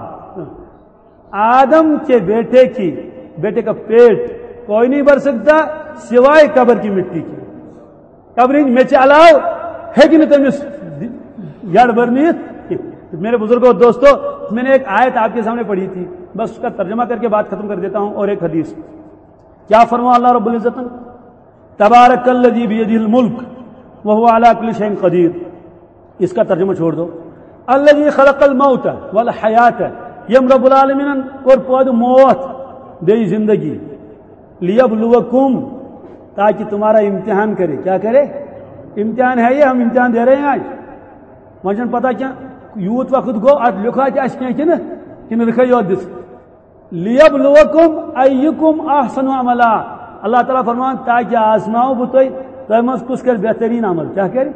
آدم کے بیٹے کی بیٹے کا پیٹ کوئی نہیں بھر سکتا سوائے قبر کی مٹی کی. قبر میں چلاؤ ہے کہ نہیں تمس یڑ برنیت. میرے بزرگوں دوستوں، میں نے ایک آیت آپ کے سامنے پڑھی تھی، بس اس کا ترجمہ کر کے بات ختم کر دیتا ہوں. اور ایک حدیث کیا فرمایا اللہ رب العزت نے؟ تبارک الذی بیدہ الملک وہو علی کل شیء قدیر. اس کا ترجمہ چھوڑ دو. الذی خلق الموت والحیات، یم رب العالمین اور پود موت بے زندگی، لیبلوکم تاکہ تمہارا امتحان کرے. کیا کرے؟ امتحان ہے یہ، ہم امتحان دے رہے ہیں آج. مجھے پتا کیا یوت وقت گو ات لکھا کہ اس کن کن لکھا یوت دس لیبلوکم ایکم احسن عملا. اللہ تعالیٰ فرمان تاکہ آزماؤ بہ تھی تہ مز کس کر بہترین عمل. کیا کرے؟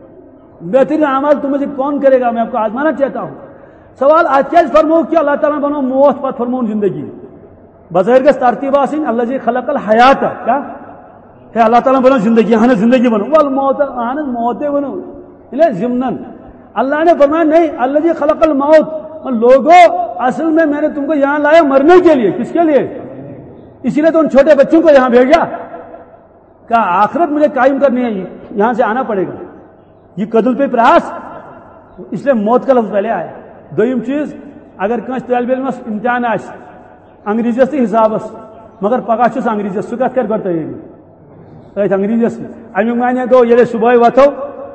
بہترین عمل تو مجھے کون کرے گا؟ میں آپ کو آزمانا چاہتا ہوں. سوال آج کیا فرمو کہ اللہ تعالیٰ بنو موت پتہ فرمون زندگی. بظاہر گھس ترتیب آسن اللہ جی خلق الحیات. کیا ہے؟ اللہ تعالیٰ بنو زندگی، ہاں زندگی بنو ول موت، ہاں موتیں بنو ضمن. اللہ نے فرمایا نہیں، اللہ جی خلق الموت. لوگوں اصل میں میں نے تم کو یہاں لایا مرنے کے لیے. کس کے لیے؟ اسی لیے تو ان چھوٹے بچوں کو یہاں بھیجا. کہا آخرت مجھے قائم کرنی ہے، یہاں سے آنا پڑے گا. یہ قدل پہ پراس، اس لیے موت کا لفظ پہلے آیا. دویم چیز، اگر کنس طالب علمس امتحان آس انگریزیس تہ حسابس مگر پگہ چھس انگریزیس سہ کت کر گۄڈٕ تیٲری أتھۍ انگریزیس امیُک معنی گوٚو ییٚلہِ صبحٲے وۄتھو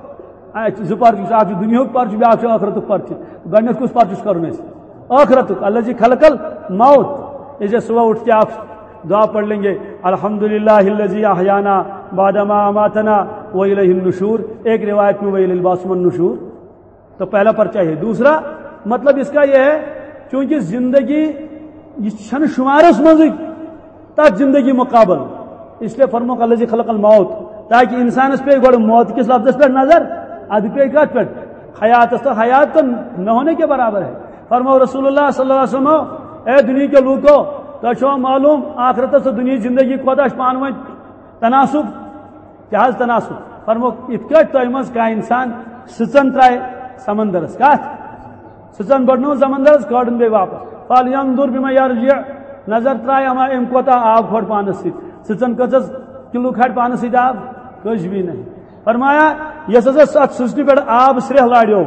زٕ پرچہِ چھِ، اکھ چھُ دُنیہُک پرچہِ بیٛاکھ چھُ ٲخرتُک پرچہِ. گۄڈٕنیتھ کُس پرچہِ چھُ کرُن اَسہِ؟ ٲخرتُک. اللہ جی خلقل موت. جیسے صبح اٹھ کے آپ دعا پڑھ لیں گے الحمدللہ الذی احیانا بعد ما اماتنا والیہ النشور. ایک روایت میں والیہ البعث والنشور. تو پہلا پرچہ ہے. دوسرا مطلب اس کا یہ ہے چونکہ زندگی یہ چھن شمارس مزک تک زندگی مقابل، اس لیے فرمو اللہ جی خلق الموت تاکہ انسانس پہ گوڑ موت کس لفظ پہ نظر اد پہ کت پہ حیات تو حیات تو نہ ہونے کے برابر ہے. فرمو رسول اللہ صلی اللہ علیہ وسلم اے دنیا کے لوگوں تو چھو معلوم آخرت سے دنیا زندگی کوتاہ پانوین تناسب. کیا حض تناسب؟ فرمو ات کٹ تو مز کا انسان سچن ترائے سمندرس کت سچن بڑھنو سمندرس کڑن بے واپس فال ینظر بما یرجع نظر ترائے ہما ام کوتاہ آب کھوڑ پانس سی سچن کچس کلو کھڑ پانس سی آب کچھ بھی نہیں. فرمایا یس ہسا ات سچنہ پہ آب سرہ لاڑیو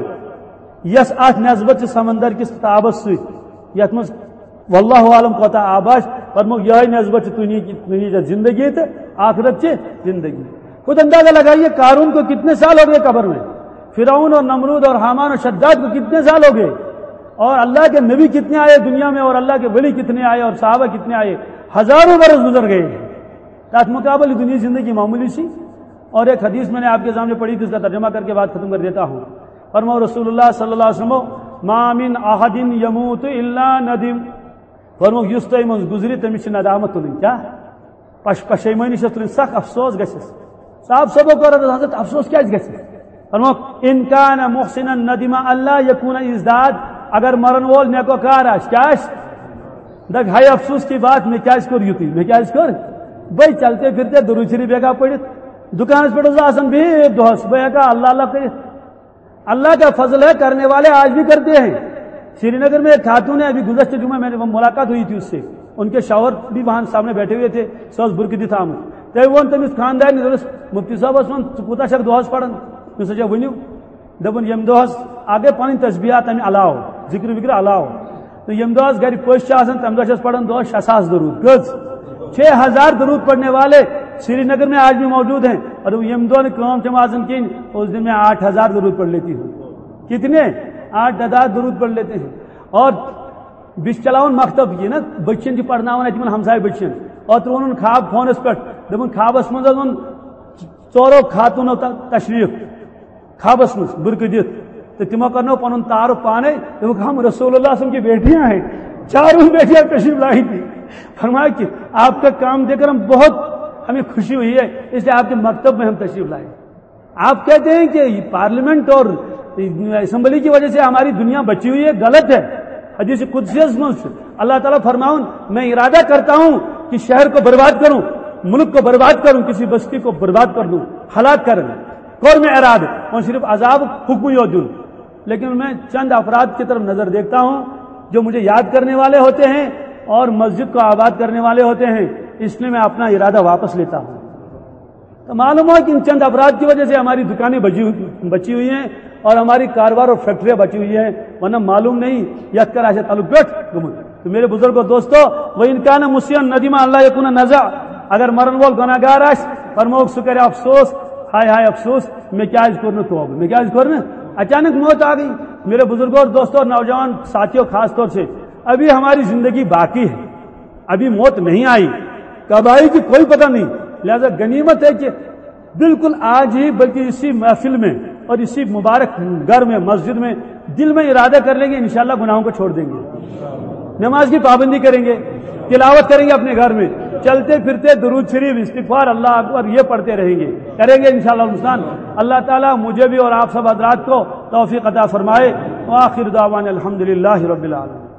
یس ات نسبت سمندر کس آبس سی یت مز واللہ عالم کوتاہ آب آس. فرمو یہ نسبت تنہی زندگی تو آخرت چی زندگی. خود اندازہ لگائیے قارون کو کتنے سال ہو گئے قبر میں، فرعون اور نمرود اور حامان اور شداد کو کتنے سال ہو گئے، اور اللہ کے نبی کتنے آئے دنیا میں، اور اللہ کے ولی کتنے آئے، اور صحابہ کتنے آئے، ہزاروں برس گزر گئے. تاک مقابل دنیا زندگی معمولی سی. اور ایک حدیث میں نے آپ کے سامنے پڑھی تھی، اس کا ترجمہ کر کے بات ختم کر دیتا ہوں. فرماؤ رسول اللہ صلی اللہ علیہ وسلم ما من احد یموت الا ندم. فرمو یس تہ من گزری تمس ندامت تلن. کیا پش پشیمانی سے تلن، سخ افسوس گژھس. صاحب سبو کر حضرت افسوس کیا گژھس؟ فرمو ان کان محسنا ندم اللہ یکون ازداد. اگر مرن وول نیکو کار آس کیا آس دگ ہائی افسوس کی بات میں کیا کر یوتی میں کیا کر بھائی چلتے پھرتے درود شریف بیگا پڑھت دکانس پہ آسان بھی دہس بھائی کا اللہ اللہ کرت. اللہ کا فضل ہے، کرنے والے آج بھی کرتے ہیں. سری نگر میں ایک خاتون ہے، ابھی گزشتہ جمعہ میں نے ملاقات ہوئی تھی اس سے، ان کے شوہر بھی وہاں سامنے بیٹھے ہوئے تھے، سوس برکتی تھا تھی ون تمس خاندار دس مفتی صاحبس ون کوتا چھک دہس پڑھان تم سا ونو دپن یم دہس اگے پن تسبیحات تمہ علاوہ ذکر وکر علاوہ تو یم دہس گھر پش تمہ دہ چھس پڑھان دہس شے ساس درود گز چھ ہزار درود پڑھنے والے سری نگر میں آج بھی موجود ہیں. اور یم دہ کام چم آسن کن اس دن میں آٹھ ہزار درود پڑھ لیتی ہوں. کتنے؟ آٹھ ہزار درود پڑھ لیتے ہیں. اور بس چلاون مکتب یہ نا بچن کی پڑھنا تم ہمسائے بچن اور ترون خواب فونس پہ دپن خوابس مز ژورو خاتونو تشریف خوابس مز برقع دت تو تمو کرنو پن تعارف پانے دپک ہم رسول اللہ وسلم کی بیٹیاں ہیں، چاروں بیٹیاں تشریف لائی تھی. فرمایا کہ آپ کا کام دیکھ کر ہم بہت ہمیں خوشی ہوئی ہے، اس لیے آپ کے مکتب میں ہم تشریف لائے. آپ کہتے ہیں کہ پارلیمنٹ اور اسمبلی کی وجہ سے ہماری دنیا بچی ہوئی ہے، غلط ہے. حدیث قدسی میں اللہ تعالیٰ فرماؤں میں ارادہ کرتا ہوں کہ شہر کو برباد کروں، ملک کو برباد کروں، کسی بستی کو برباد کر دوں، ہلاک کروں اور میں ارادہ اور صرف عذاب حکم یودن. لیکن میں چند افراد کی طرف نظر دیکھتا ہوں جو مجھے یاد کرنے والے ہوتے ہیں اور مسجد کو آباد کرنے والے ہوتے ہیں، اس لیے میں اپنا ارادہ واپس لیتا ہوں. تو معلوم ہو کہ ان چند افراد کی وجہ سے ہماری دکانیں بچی ہوئی ہیں اور ہماری کاروبار اور فیکٹریاں بچی ہوئی ہیں، ورنہ معلوم نہیں یک کر ایسے تعلق بیٹھ گمت. تو میرے بزرگوں دوستو، وہ انکان مسیان ندیمہ اللہ یکون نزع، اگر مرن وول گناہگار آس فرموک سہ کرے افسوس، ہائے ہائے افسوس میں کیا کرنا تو میں کیا کرنا. اچانک موت آ گئی. میرے بزرگوں اور دوستوں اور نوجوان ساتھیوں، خاص طور سے ابھی ہماری زندگی باقی ہے، ابھی موت نہیں آئی، کب آئی کہ کوئی پتہ نہیں. لہذا غنیمت ہے کہ بالکل آج ہی، بلکہ اسی محفل میں اور اسی مبارک گھر میں، مسجد میں دل میں ارادہ کر لیں گے انشاءاللہ گناہوں کو چھوڑ دیں گے، نماز کی پابندی کریں گے، تلاوت کریں گے اپنے گھر میں، چلتے پھرتے درود شریف، استغفار، اللہ اکبر یہ پڑھتے رہیں گے، کریں گے انشاءاللہ المستعان. اللہ تعالیٰ مجھے بھی اور آپ سب حضرات کو توفیق عطا فرمائے. وآخر دعوانا الحمدللہ رب العالمین.